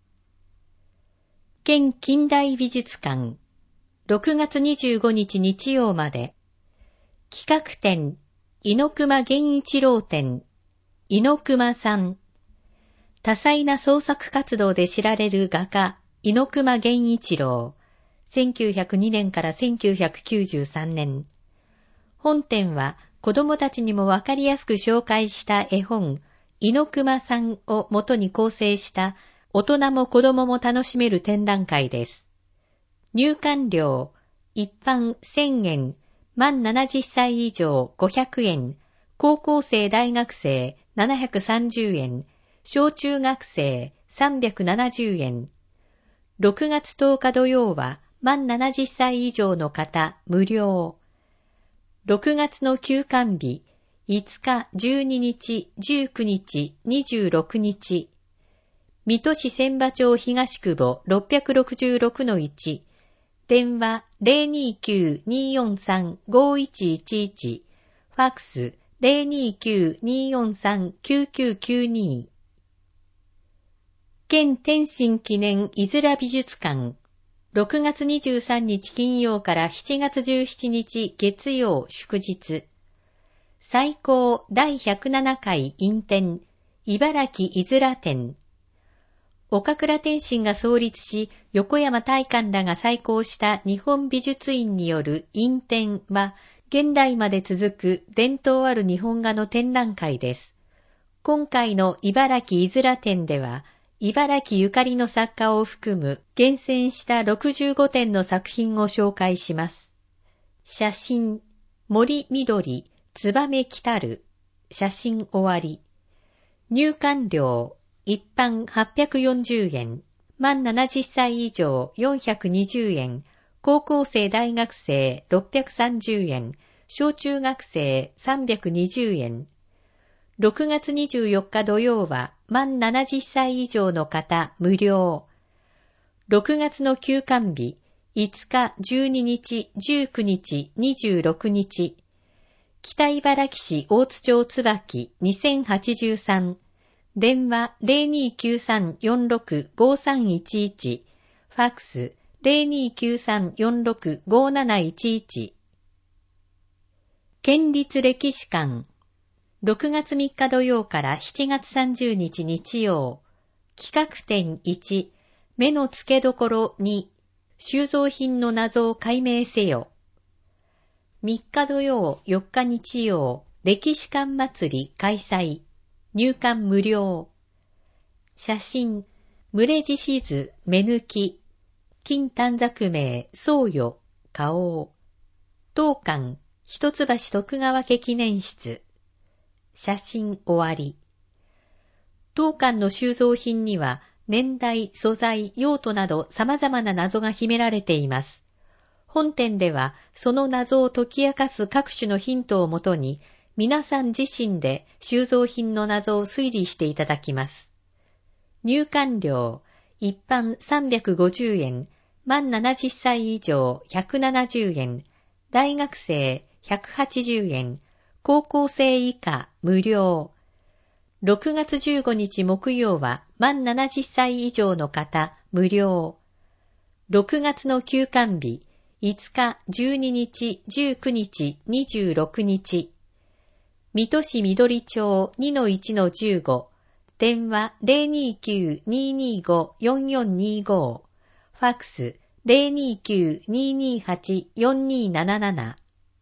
A: 県近代美術館、6月25日日曜まで。企画展、猪熊源一郎展、猪熊さん。多彩な創作活動で知られる画家、猪熊源一郎。1902年から1993年。本展は子供たちにもわかりやすく紹介した絵本、猪熊さんを元に構成した大人も子供も楽しめる展覧会です。入館料、一般1000円、満70歳以上500円、高校生大学生730円、小中学生370円。6月10日土曜は満70歳以上の方無料。6月の休館日、5日、12日、19日、26日。水戸市千葉町東久保 666-1、電話 029-243-5111、ファックス 029-243-9992。県天津記念いづら美術館、6月23日金曜から7月17日月曜祝日。最高第107回院展、茨城いづら展。岡倉天心が創立し、横山大観らが再興した日本美術院による院展は、現代まで続く伝統ある日本画の展覧会です。今回の茨城いづら展では、茨城ゆかりの作家を含む厳選した65点の作品を紹介します。写真、森緑、つばめきたる、写真終わり。入館料、一般840円、満70歳以上420円、高校生大学生630円、小中学生320円。6月24日土曜は満70歳以上の方無料。6月の休館日、5日、12日、19日、26日。北茨城市大津町椿2083。電話 0293-465311、ファックス 0293-465711。県立歴史館、6月3日土曜から7月30日日曜。企画展1、目の付けどころ2、収蔵品の謎を解明せよ。3日土曜、4日日曜、歴史館祭り開催。入館無料。写真、群れ獅子図目抜き。 金短冊名、宗与、花王。当館、一橋徳川家記念室。写真終わり。当館の収蔵品には、年代、素材、用途など様々な謎が秘められています。本展では、その謎を解き明かす各種のヒントをもとに、皆さん自身で収蔵品の謎を推理していただきます。入館料、一般350円、満70歳以上170円、大学生180円、高校生以下無料。6月15日木曜は満70歳以上の方無料。6月の休館日、5日、12日、19日、26日。水戸市緑町 2-1-15、電話 029-225-4425、ファックス 029-228-4277。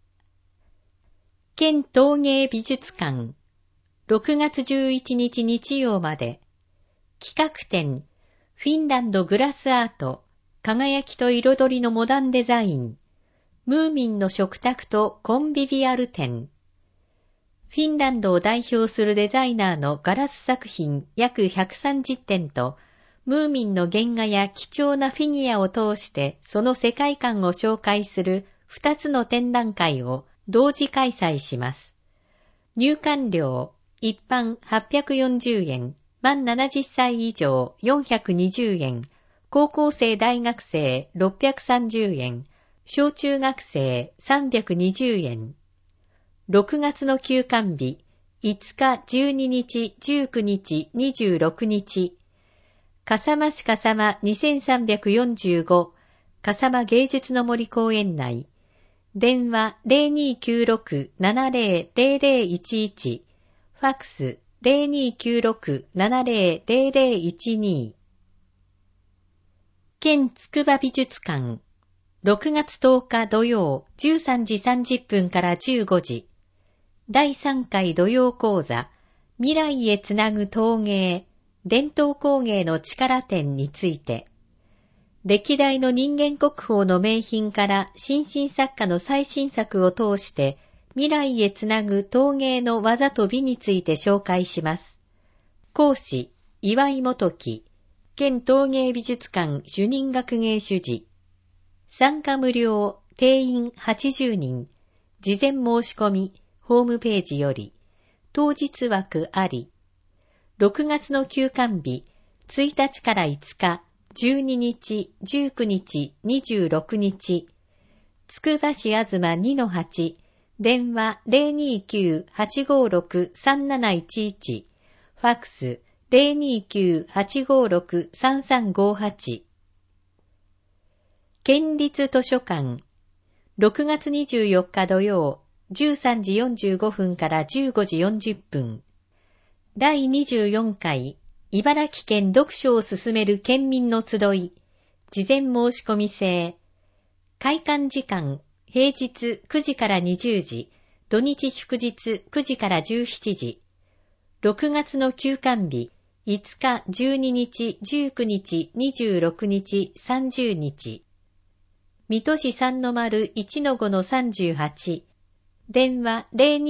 A: 県陶芸美術館、6月11日日曜まで。企画展、フィンランドグラスアート、輝きと彩りのモダンデザイン、ムーミンの食卓とコンビビアル展。フィンランドを代表するデザイナーのガラス作品約130点と、ムーミンの原画や貴重なフィギュアを通してその世界観を紹介する2つの展覧会を同時開催します。入館料、一般840円、満70歳以上420円、高校生大学生630円、小中学生320円。6月の休館日、5日、12日、19日、26日。笠間市笠間2345、笠間芸術の森公園内。電話 0296-700011、ファックス 0296-700012。県筑波美術館、6月10日土曜13時30分から15時。第3回土曜講座、未来へつなぐ陶芸、伝統工芸の力展について、歴代の人間国宝の名品から新進作家の最新作を通して、未来へつなぐ陶芸の技と美について紹介します。講師、岩井元樹、県陶芸美術館主任学芸主事。参加無料、定員80人、事前申し込み、ホームページより、当日枠あり。6月の休館日、1日から5日、12日、19日、26日。つくば市あずま 2-8、電話 029-856-3711、ファックス 029-856-3358。県立図書館、6月24日土曜、13時45分から15時40分。第24回茨城県読書を進める県民の集い。事前申し込み制。開館時間、平日9時から20時、土日祝日9時から17時。6月の休館日、5日、12日、19日、26日、30日。水戸市3-0 1-5-38。電話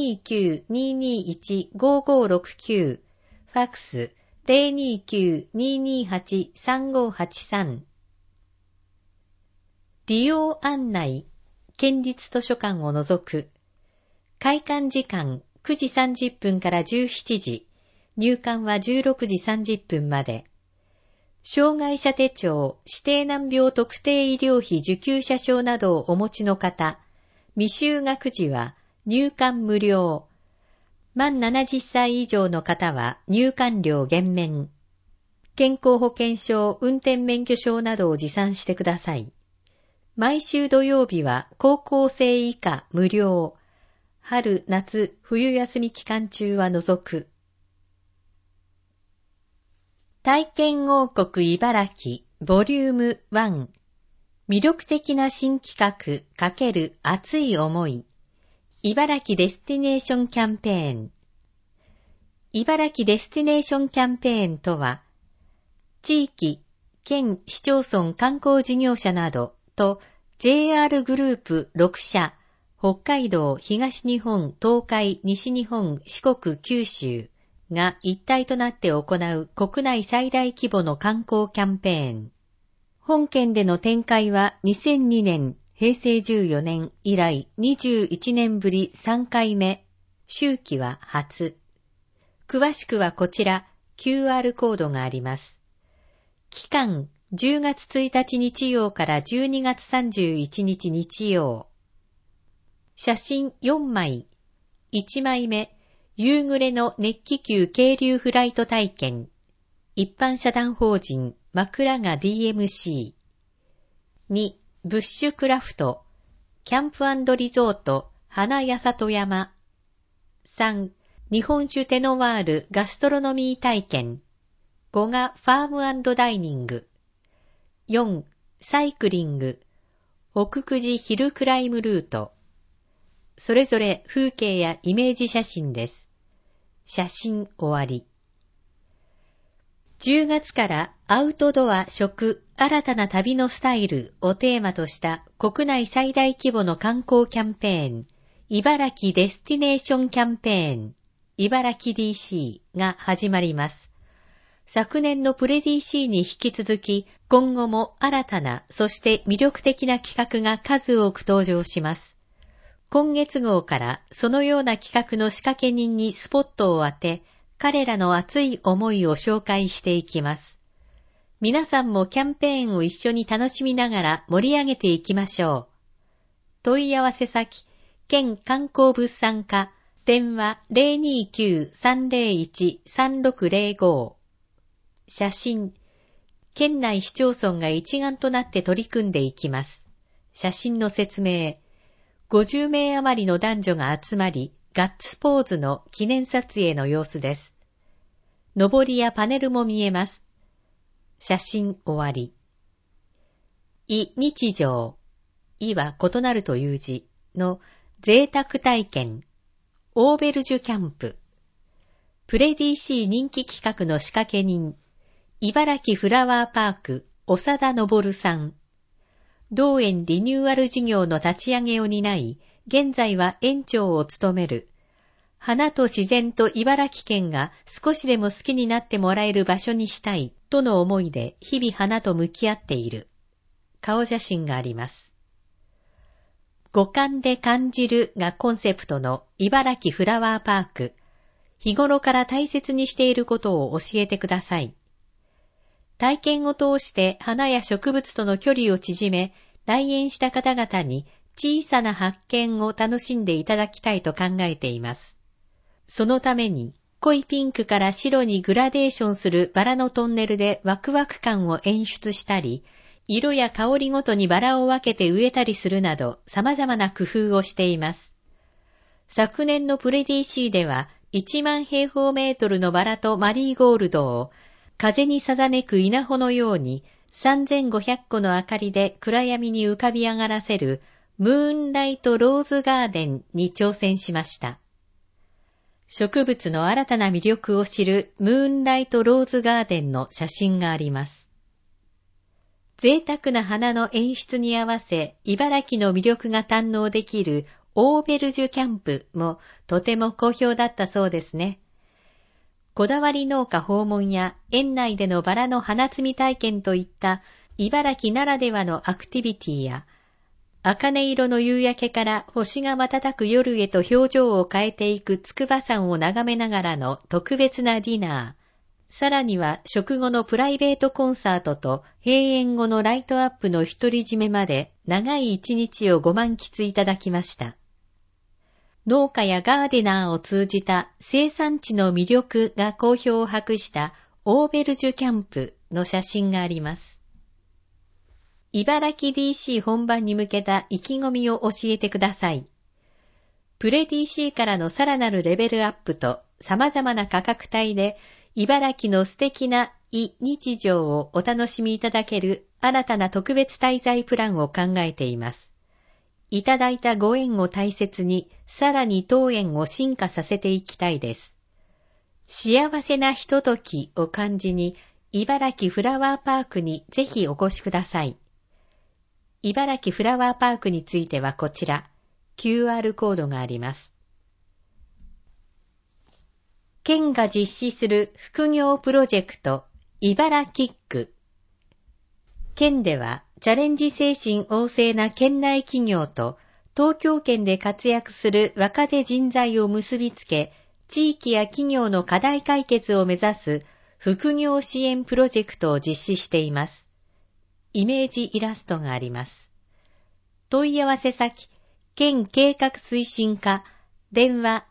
A: 029-221-5569、ファックス 029-228-3583。利用案内、県立図書館を除く。開館時間9時30分から17時、入館は16時30分まで。障害者手帳、指定難病特定医療費受給者証などをお持ちの方、未就学時は入館無料。満70歳以上の方は入館料減免。健康保険証、運転免許証などを持参してください。毎週土曜日は高校生以下無料。春、夏、冬休み期間中は除く。体験王国茨城ボリューム1、魅力的な新企画×熱い思い。茨城デスティネーションキャンペーン。茨城デスティネーションキャンペーンとは、地域、 県市町村観光事業者などと JR グループ6社、北海道、東日本、東海、西日本、四国、九州が一体となって行う国内最大規模の観光キャンペーン。本県での展開は2002年、平成14年以来21年ぶり3回目、秋季は初。詳しくはこちら QR コードがあります。期間10月1日日曜から12月31日日曜。写真4枚。1枚目、夕暮れの熱気球渓流フライト体験。一般社団法人枕が DMC。2、ブッシュクラフト。キャンプ&リゾート花屋里山。3、日本酒テノワールガストロノミー体験。5がファーム&ダイニング。4、サイクリング。奥久慈ヒルクライムルート。それぞれ風景やイメージ写真です。写真終わり。10月からアウトドア食新たな旅のスタイルをテーマとした国内最大規模の観光キャンペーン、茨城デスティネーションキャンペーン、茨城 DC が始まります。昨年のプレ DC に引き続き、今後も新たな、そして魅力的な企画が数多く登場します。今月号からそのような企画の仕掛け人にスポットを当て、彼らの熱い思いを紹介していきます。皆さんもキャンペーンを一緒に楽しみながら盛り上げていきましょう。問い合わせ先、県観光物産課、電話 029-301-3605。写真、県内市町村が一丸となって取り組んでいきます。写真の説明、50名余りの男女が集まり、ガッツポーズの記念撮影の様子です。上りやパネルも見えます。写真終わり。日常。は異なるという字の贅沢体験。オーベルジュキャンプ。プレ DC 人気企画の仕掛け人。茨城フラワーパーク、長田昇さん。同園リニューアル事業の立ち上げを担い、現在は園長を務める。花と自然と茨城県が少しでも好きになってもらえる場所にしたいとの思いで日々花と向き合っている。顔写真があります。五感で感じるがコンセプトの茨城フラワーパーク。日頃から大切にしていることを教えてください。体験を通して花や植物との距離を縮め、来園した方々に小さな発見を楽しんでいただきたいと考えています。そのために、濃いピンクから白にグラデーションするバラのトンネルでワクワク感を演出したり、色や香りごとにバラを分けて植えたりするなど様々な工夫をしています。昨年のプレ DC では1万平方メートルのバラとマリーゴールドを風にさざめく稲穂のように3500個の明かりで暗闇に浮かび上がらせるムーンライトローズガーデンに挑戦しました。植物の新たな魅力を知るムーンライトローズガーデンの写真があります。贅沢な花の演出に合わせ、茨城の魅力が堪能できるオーベルジュキャンプもとても好評だったそうですね。こだわり農家訪問や園内でのバラの花摘み体験といった茨城ならではのアクティビティや、茜色の夕焼けから星が瞬く夜へと表情を変えていく筑波山を眺めながらの特別なディナー、さらには食後のプライベートコンサートと閉園後のライトアップの独り占めまで長い一日をご満喫いただきました。農家やガーデナーを通じた生産地の魅力が好評を博したオーベルジュキャンプの写真があります。茨城 DC 本番に向けた意気込みを教えてください。プレ DC からのさらなるレベルアップと様々な価格帯で茨城の素敵な日常をお楽しみいただける新たな特別滞在プランを考えています。いただいたご縁を大切に、さらに当園を進化させていきたいです。幸せなひとときを感じに、 茨城フラワーパークにぜひお越しください。茨城フラワーパークについてはこちら、QR コードがあります。県が実施する副業プロジェクト、茨キック。県ではチャレンジ精神旺盛な県内企業と東京圏で活躍する若手人材を結びつけ、地域や企業の課題解決を目指す副業支援プロジェクトを実施しています。イメージイラストがあります。問い合わせ先、県計画推進課、電話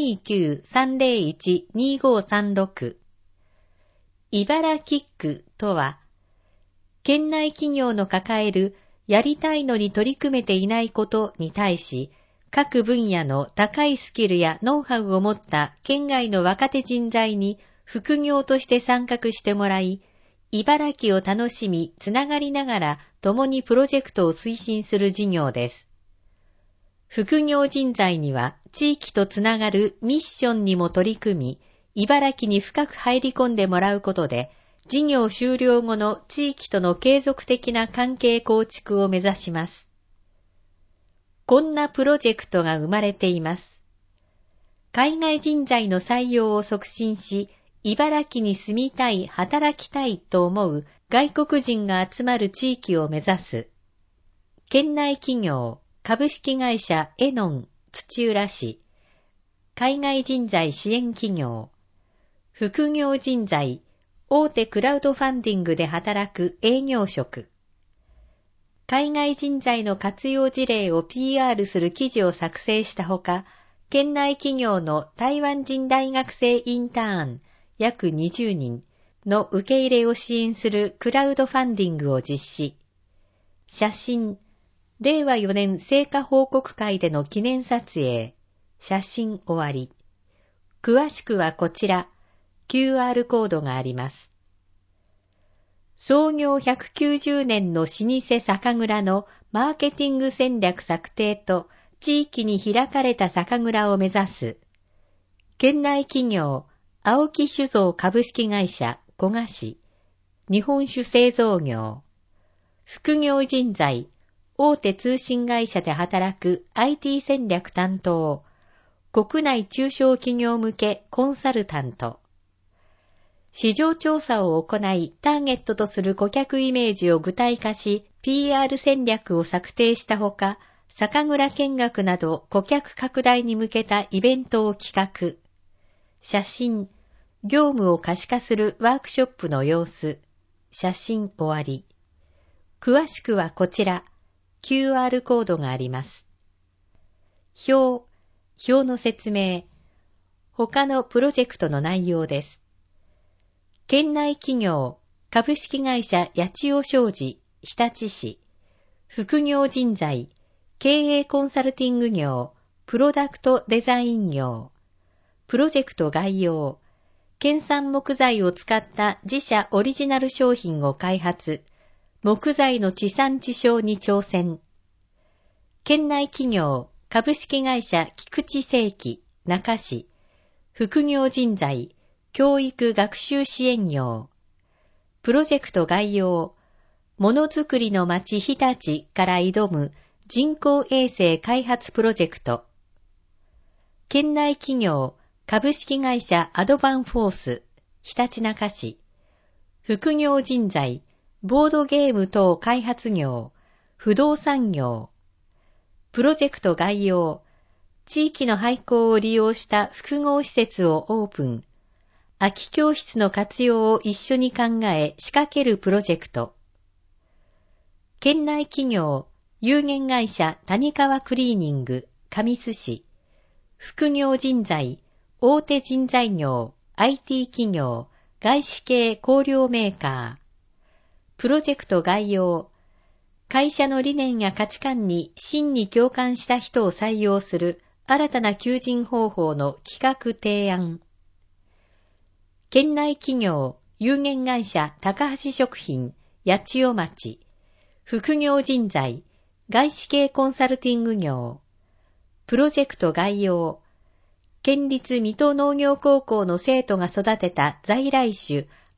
A: 029-301-2536。茨キックとは、県内企業の抱えるやりたいのに取り組めていないことに対し、各分野の高いスキルやノウハウを持った県外の若手人材に副業として参画してもらい、茨城を楽しみ、つながりながら共にプロジェクトを推進する事業です。副業人材には地域とつながるミッションにも取り組み、茨城に深く入り込んでもらうことで、事業終了後の地域との継続的な関係構築を目指します。こんなプロジェクトが生まれています。海外人材の採用を促進し、茨城に住みたい、働きたいと思う外国人が集まる地域を目指す。県内企業、株式会社エノン土浦市、海外人材支援企業、副業人材、大手クラウドファンディングで働く営業職、海外人材の活用事例を PR する記事を作成したほか、県内企業の台湾人大学生インターン約20人の受け入れを支援するクラウドファンディングを実施。写真、令和4年成果報告会での記念撮影。写真終わり。詳しくはこちら、QR コードがあります。創業190年の老舗酒蔵のマーケティング戦略策定と地域に開かれた酒蔵を目指す。県内企業、青木酒造株式会社古賀市、日本酒製造業。副業人材、大手通信会社で働く IT 戦略担当、国内中小企業向けコンサルタント。市場調査を行い、ターゲットとする顧客イメージを具体化し、PR 戦略を策定したほか、酒蔵見学など顧客拡大に向けたイベントを企画。写真、業務を可視化するワークショップの様子。写真終わり。詳しくはこちら。QR コードがあります。表の説明。他のプロジェクトの内容です。県内企業、株式会社八千代商事、日立市。副業人材、経営コンサルティング業、プロダクトデザイン業。プロジェクト概要。県産木材を使った自社オリジナル商品を開発。木材の地産地消に挑戦。県内企業、株式会社菊池精機、中市。副業人材、教育学習支援業。プロジェクト概要。ものづくりの町日立から挑む人工衛星開発プロジェクト。県内企業、株式会社アドバンフォース、日立中市。副業人材、ボードゲーム等開発業、不動産業。プロジェクト概要。地域の廃校を利用した複合施設をオープン。空き教室の活用を一緒に考え仕掛けるプロジェクト。県内企業、有限会社谷川クリーニング、神栖市。副業人材、大手人材業、IT 企業、外資系工業メーカー。プロジェクト概要。会社の理念や価値観に真に共感した人を採用する新たな求人方法の企画提案。県内企業、有限会社高橋食品、八千代町。副業人材、外資系コンサルティング業。プロジェクト概要。県立水戸農業高校の生徒が育てた在来種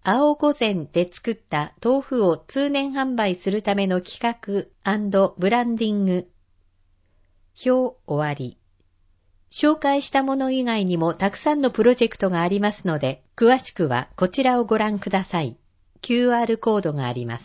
A: 青御膳で作った豆腐を通年販売するための企画&ブランディング。表終わり。紹介したもの以外にもたくさんのプロジェクトがありますので、詳しくはこちらをご覧ください。QR コードがあります。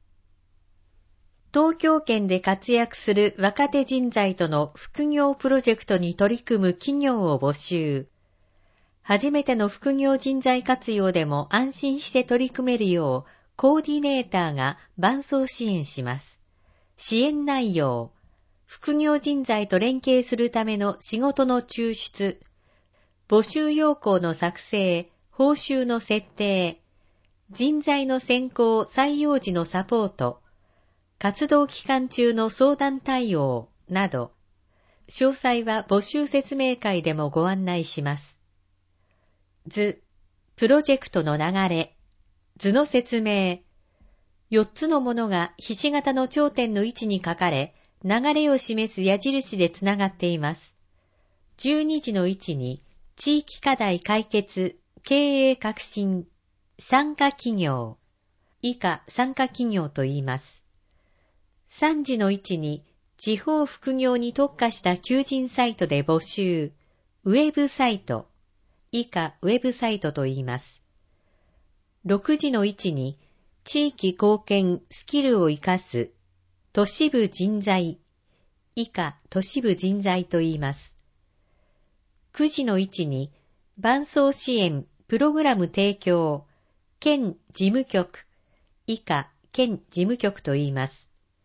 A: 東京圏で活躍する若手人材との副業プロジェクトに取り組む企業を募集。初めての副業人材活用でも安心して取り組めるよう、コーディネーターが伴走支援します。支援内容。副業人材と連携するための仕事の抽出。募集要項の作成、報酬の設定。人材の選考・採用時のサポート。活動期間中の相談対応など、詳細は募集説明会でもご案内します。図、プロジェクトの流れ、図の説明。4つのものがひし形の頂点の位置に書かれ、流れを示す矢印でつながっています。12時の位置に、地域課題解決、経営革新、参加企業、以下参加企業と言います。3時の位置に地方副業に特化した求人サイトで募集、ウェブサイト、以下ウェブサイトと言います。6時の位置に地域貢献スキルを生かす、都市部人材、以下都市部人材と言います。9時の位置に伴走支援プログラム提供、県事務局、以下県事務局と言います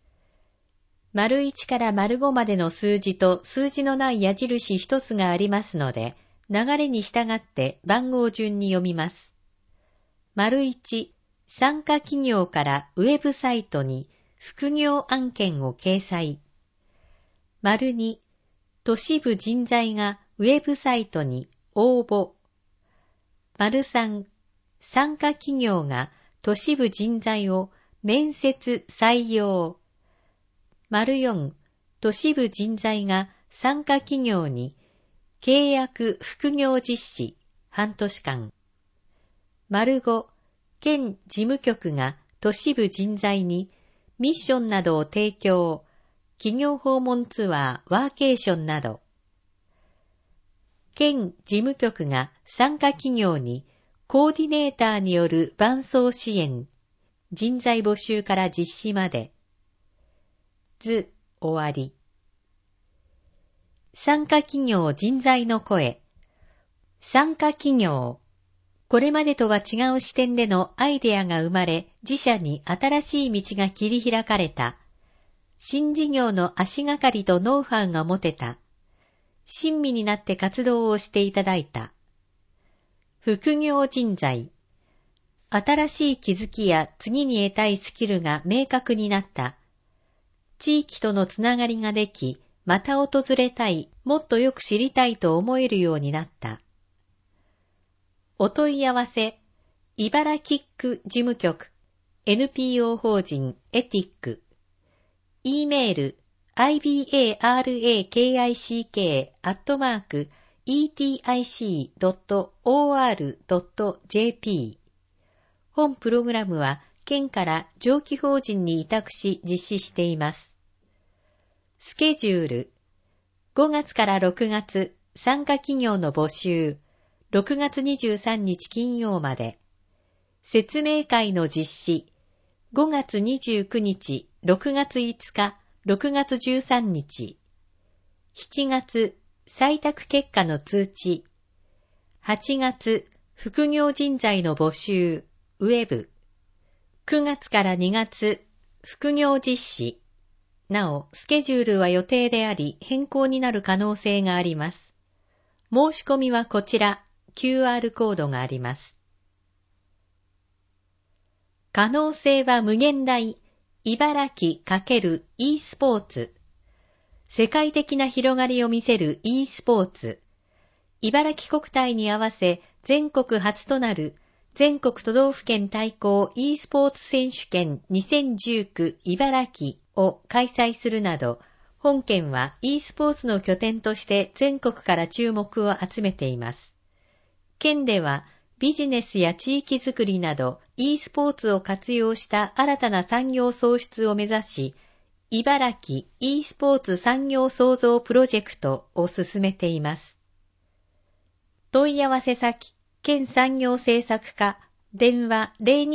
A: 。1から5までの数字と数字のない矢印一つがありますので、流れに従って番号順に読みます。1、参加企業からウェブサイトに副業案件を掲載。2、都市部人材がウェブサイトに応募。3、参加企業が都市部人材を面接採用。4、都市部人材が参加企業に契約副業実施半年間。5、県事務局が都市部人材にミッションなどを提供、企業訪問ツアー、ワーケーションなど。県事務局が参加企業にコーディネーターによる伴走支援、人材募集から実施まで。図、終わり。参加企業人材の声。参加企業。これまでとは違う視点でのアイデアが生まれ、自社に新しい道が切り開かれた。新事業の足がかりとノウハウが持てた。親身になって活動をしていただいた。副業人材。新しい気づきや次に得たいスキルが明確になった。地域とのつながりができ、また訪れたい、もっとよく知りたいと思えるようになった。お問い合わせ、茨城区事務局、NPO 法人エティック。E メール、ibarak@etic.or.jp。本プログラムは、県から上記法人に委託し実施しています。スケジュール。5月から6月、参加企業の募集。6月23日金曜まで。説明会の実施。5月29日、6月5日、6月13日。7月、採択結果の通知。8月、副業人材の募集、ウェブ。9月から2月、副業実施。なお、スケジュールは予定であり、変更になる可能性があります。申し込みはこちら、QR コードがあります。可能性は無限大、茨城×e スポーツ。世界的な広がりを見せる e スポーツ。茨城国体に合わせ、全国初となる、全国都道府県対抗 e スポーツ選手権2019茨城を開催するなど、本県は e スポーツの拠点として全国から注目を集めています。県ではビジネスや地域づくりなど e スポーツを活用した新たな産業創出を目指し、茨城 e スポーツ産業創造プロジェクトを進めています。問い合わせ先、県産業政策課、電話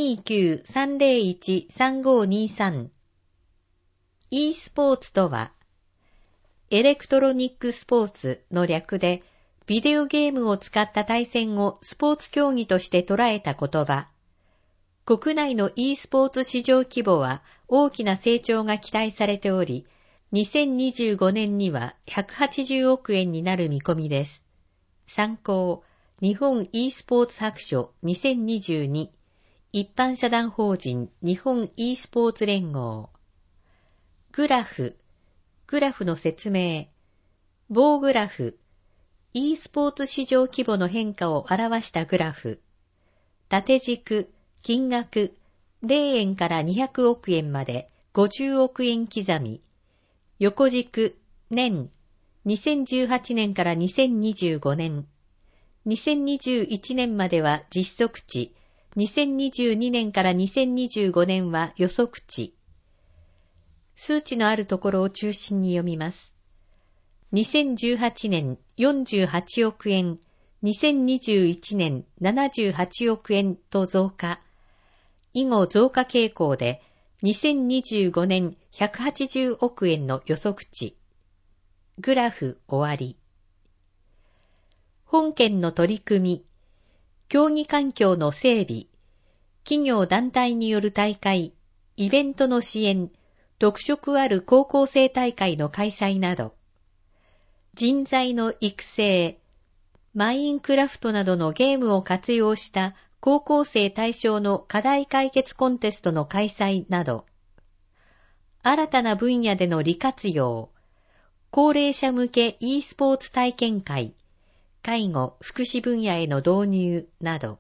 A: 029-301-3523。e スポーツとは、エレクトロニックスポーツの略で、ビデオゲームを使った対戦をスポーツ競技として捉えた言葉。国内の e スポーツ市場規模は大きな成長が期待されており、2025年には180億円になる見込みです。参考、日本 e スポーツ白書2022、一般社団法人日本 e スポーツ連合。グラフの説明。棒グラフ、e スポーツ市場規模の変化を表したグラフ。縦軸、金額、0円から200億円まで50億円刻み。横軸、年、2018年から2025年。2021年までは実測値、2022年から2025年は予測値。数値のあるところを中心に読みます。2018年48億円、2021年78億円と増加。以後増加傾向で、2025年180億円の予測値。グラフ終わり。本件の取り組み、競技環境の整備、企業団体による大会、イベントの支援、特色ある高校生大会の開催など、人材の育成、マインクラフトなどのゲームを活用した高校生対象の課題解決コンテストの開催など、新たな分野での利活用、高齢者向け e スポーツ体験会、介護・福祉分野への導入など、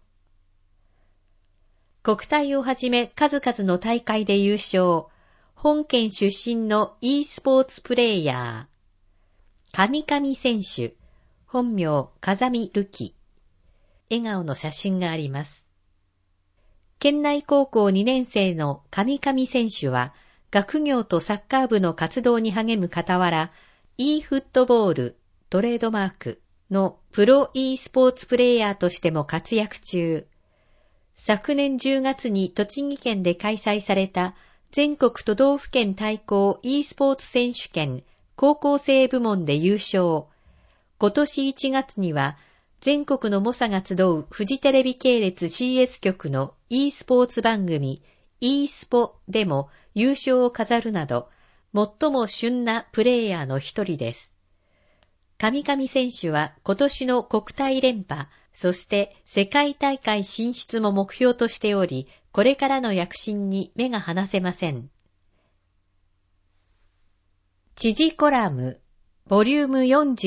A: 国体をはじめ数々の大会で優勝、本県出身の e スポーツプレイヤー、神々選手、本名風見るき、笑顔の写真があります。県内高校2年生の神々選手は、学業とサッカー部の活動に励む傍ら、e フットボール、トレードマークのプロ e スポーツプレイヤーとしても活躍中。昨年10月に栃木県で開催された全国都道府県対抗 e スポーツ選手権高校生部門で優勝。今年1月には全国の猛者が集うフジテレビ系列 CS 局の e スポーツ番組 e スポでも優勝を飾るなど、最も旬なプレイヤーの一人です。神々選手は今年の国体連覇、そして世界大会進出も目標としており、これからの躍進に目が離せません。知事コラム、ボリューム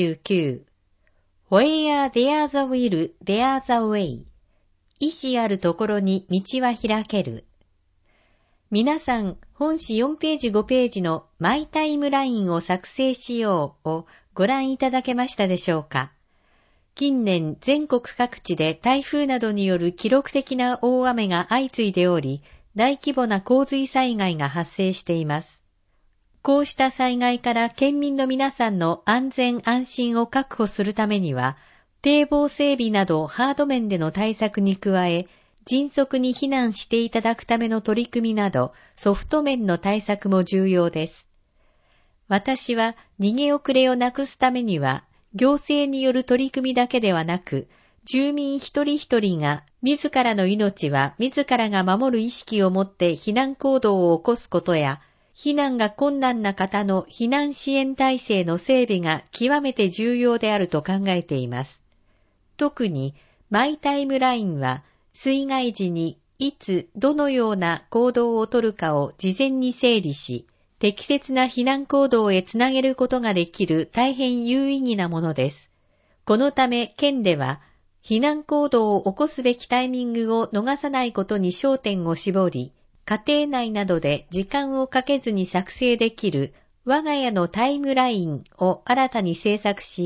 A: 49、Where there's a will, there's a way。意志あるところに道は開ける。皆さん、本誌4ページ5ページのマイタイムラインを作成しようをご覧いただけましたでしょうか。近年全国各地で台風などによる記録的な大雨が相次いでおり、大規模な洪水災害が発生しています。こうした災害から県民の皆さんの安全安心を確保するためには、堤防整備などハード面での対策に加え、迅速に避難していただくための取り組みなど、ソフト面の対策も重要です。私は逃げ遅れをなくすためには、行政による取り組みだけではなく、住民一人一人が自らの命は自らが守る意識を持って避難行動を起こすことや、避難が困難な方の避難支援体制の整備が極めて重要であると考えています。特に、マイタイムラインは、水害時にいつどのような行動をとるかを事前に整理し、適切な避難行動へつなげることができる大変有意義なものです。このため県では、避難行動を起こすべきタイミングを逃さないことに焦点を絞り、家庭内などで時間をかけずに作成できる我が家のタイムラインを新たに制作し、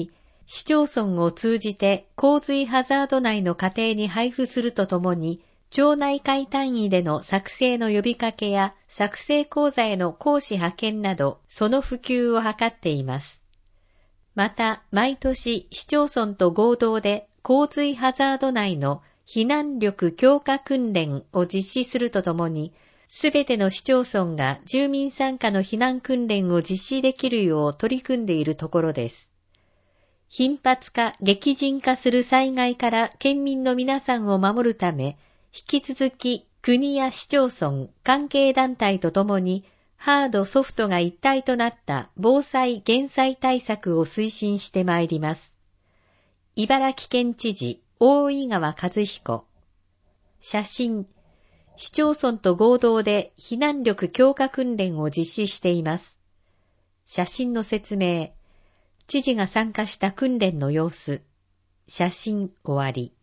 A: 市町村を通じて洪水ハザード内の家庭に配布するとともに、町内会単位での作成の呼びかけや作成講座への講師派遣など、その普及を図っています。また、毎年市町村と合同で洪水ハザード内の避難力強化訓練を実施するとともに、すべての市町村が住民参加の避難訓練を実施できるよう取り組んでいるところです。頻発化、激甚化する災害から県民の皆さんを守るため、引き続き国や市町村、関係団体とともに、ハード・ソフトが一体となった防災・減災対策を推進してまいります。茨城県知事、大井川和彦。写真、市町村と合同で避難力強化訓練を実施しています。写真の説明。知事が参加した訓練の様子。写真終わり。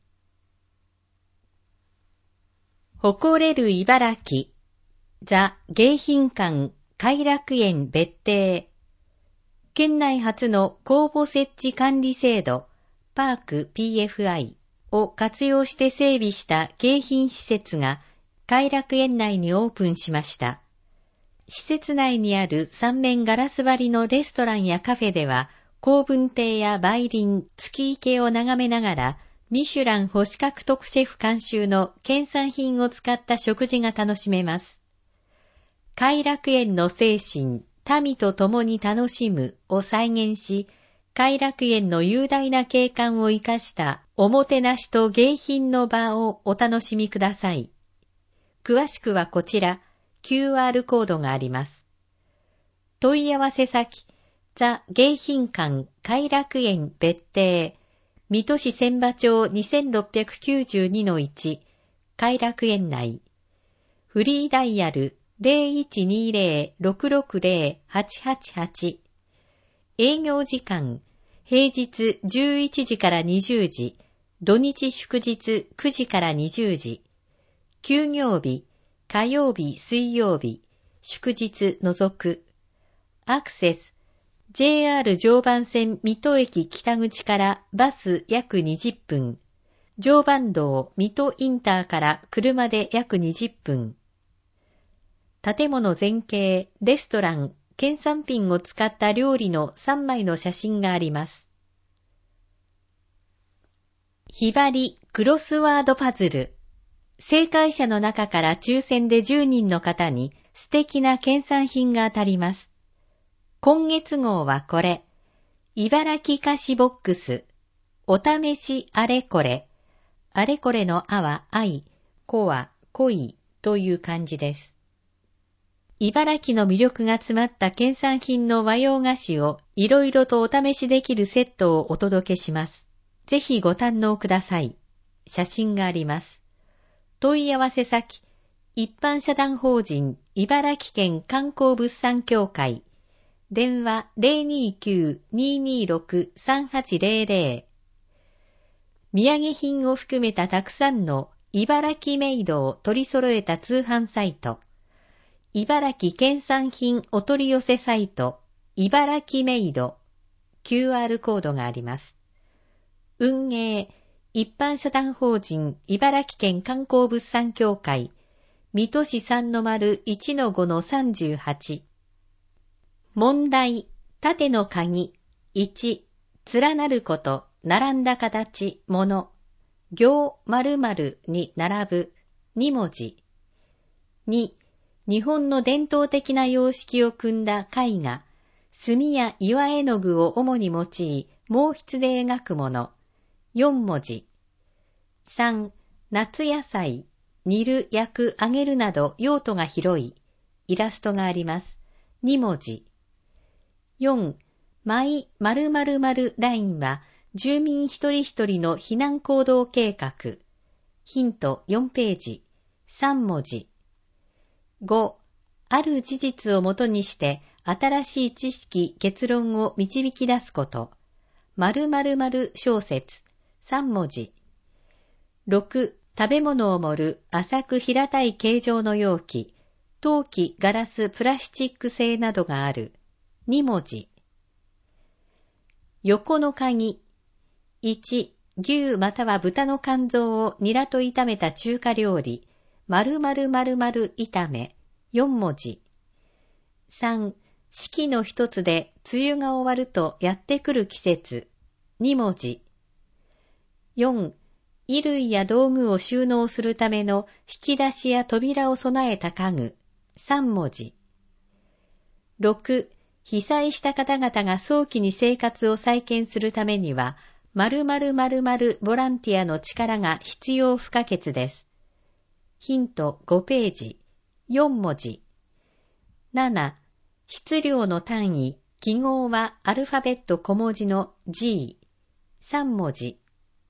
A: 誇れる茨城。ザ・迎賓館偕楽園別邸。県内初の公募設置管理制度、パーク PFI を活用して整備した迎賓施設が偕楽園内にオープンしました。施設内にある3面ガラス張りのレストランやカフェでは、公文亭や梅林、月池を眺めながら、ミシュラン星獲得シェフ監修の県産品を使った食事が楽しめます。偕楽園の精神、民と共に楽しむを再現し、偕楽園の雄大な景観を生かしたおもてなしと迎賓の場をお楽しみください。詳しくはこちら、QR コードがあります。問い合わせ先、ザ・迎賓館偕楽園別邸、水戸市千葉町 2692-1、偕楽園内。フリーダイヤル 0120-660-888。営業時間、平日11時から20時、土日祝日9時から20時。休業日、火曜日、水曜日、祝日除く。アクセス、JR 常磐線水戸駅北口からバス約20分。常磐道水戸インターから車で約20分。建物全景、レストラン、県産品を使った料理の3枚の写真があります。ひばりクロスワードパズル。正解者の中から抽選で10人の方に素敵な県産品が当たります。今月号はこれ。茨城菓子ボックス。お試しあれこれ。あれこれのあは愛、こは恋という漢字です。茨城の魅力が詰まった県産品の和洋菓子をいろいろとお試しできるセットをお届けします。ぜひご堪能ください。写真があります。問い合わせ先、一般社団法人茨城県観光物産協会。電話 029-226-3800。土産品を含めたたくさんの茨城メイドを取り揃えた通販サイト。茨城県産品お取り寄せサイト、茨城メイド。QR コードがあります。運営、一般社団法人茨城県観光物産協会。水戸市 3-1-5-38。問題、縦の鍵。1、連なること、並んだ形、もの。行〇〇に並ぶ、2文字。2、日本の伝統的な様式を組んだ絵画。墨や岩絵の具を主に用い、毛筆で描くもの。4文字。3、夏野菜。煮る、焼く、揚げるなど用途が広い。イラストがあります。2文字。4、マイ〇〇〇ラインは住民一人一人の避難行動計画。ヒント4ページ。3文字。5、ある事実をもとにして新しい知識、結論を導き出すこと。〇〇〇小説。3文字。6、食べ物を盛る浅く平たい形状の容器。陶器、ガラス、プラスチック製などがある。2文字。横の鍵、 1、牛または豚の肝臓をニラと炒めた中華料理、〇〇〇〇炒め、4文字。3、四季の一つで梅雨が終わるとやってくる季節、2文字。4、衣類や道具を収納するための引き出しや扉を備えた家具、3文字。6、被災した方々が早期に生活を再建するためには、〇〇〇〇ボランティアの力が必要不可欠です。ヒント5ページ、4文字。7、質量の単位、記号はアルファベット小文字の G、3文字。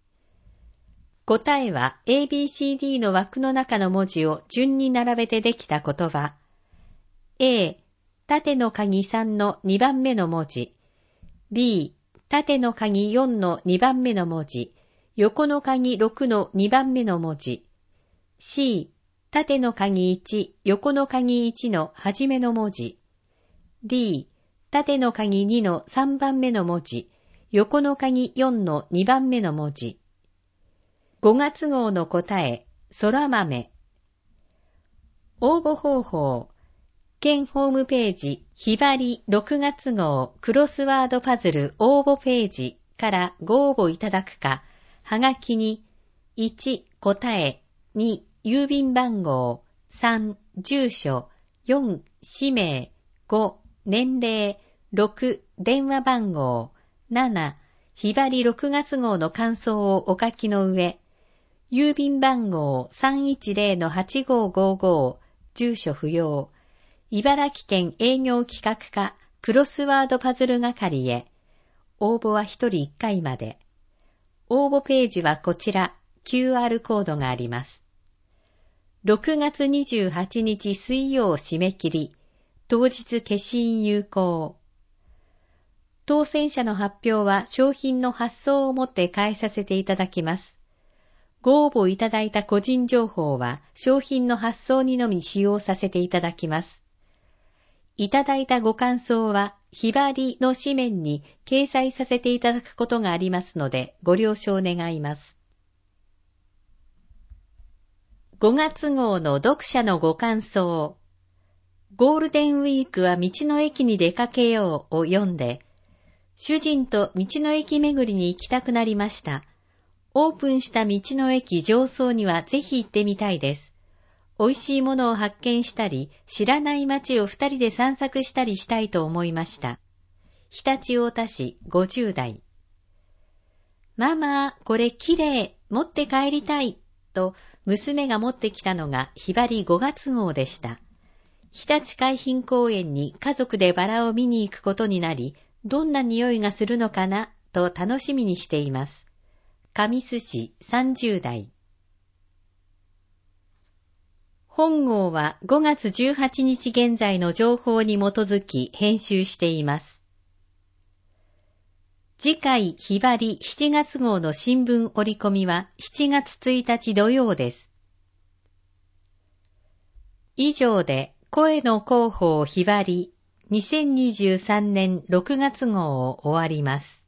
A: 答えは ABCD の枠の中の文字を順に並べてできた言葉。A、縦の鍵3の2番目の文字。B、縦の鍵4の2番目の文字。横の鍵6の2番目の文字。C、縦の鍵1、横の鍵1の初めの文字。D、縦の鍵2の3番目の文字。横の鍵4の2番目の文字。5月号の答え、そら豆。応募方法。県ホームページ、ひばり6月号クロスワードパズル応募ページからご応募いただくか、はがきに1、答え、2、郵便番号、3、住所、4、氏名、5、年齢、6、電話番号、7、ひばり6月号の感想をお書きの上、郵便番号 310-8555 住所不要、茨城県営業企画課クロスワードパズル係へ。応募は1人1回まで。応募ページはこちら、QR コードがあります。6月28日水曜締め切り、当日消印有効。当選者の発表は商品の発送をもって返させていただきます。ご応募いただいた個人情報は商品の発送にのみ使用させていただきます。いただいたご感想はひばりの紙面に掲載させていただくことがありますのでご了承願います。5月号の読者のご感想。ゴールデンウィークは道の駅に出かけようを読んで、主人と道の駅巡りに行きたくなりました。オープンした道の駅常総にはぜひ行ってみたいです。美味しいものを発見したり、知らない街を2人で散策したりしたいと思いました。常陸太田市50代。ママ、これきれい、持って帰りたい、と娘が持ってきたのがひばり5月号でした。日立海浜公園に家族でバラを見に行くことになり、どんな匂いがするのかな、と楽しみにしています。神栖市30代。本号は5月18日現在の情報に基づき編集しています。次回ひばり7月号の新聞折り込みは7月1日土曜です。以上で声の広報ひばり2023年6月号を終わります。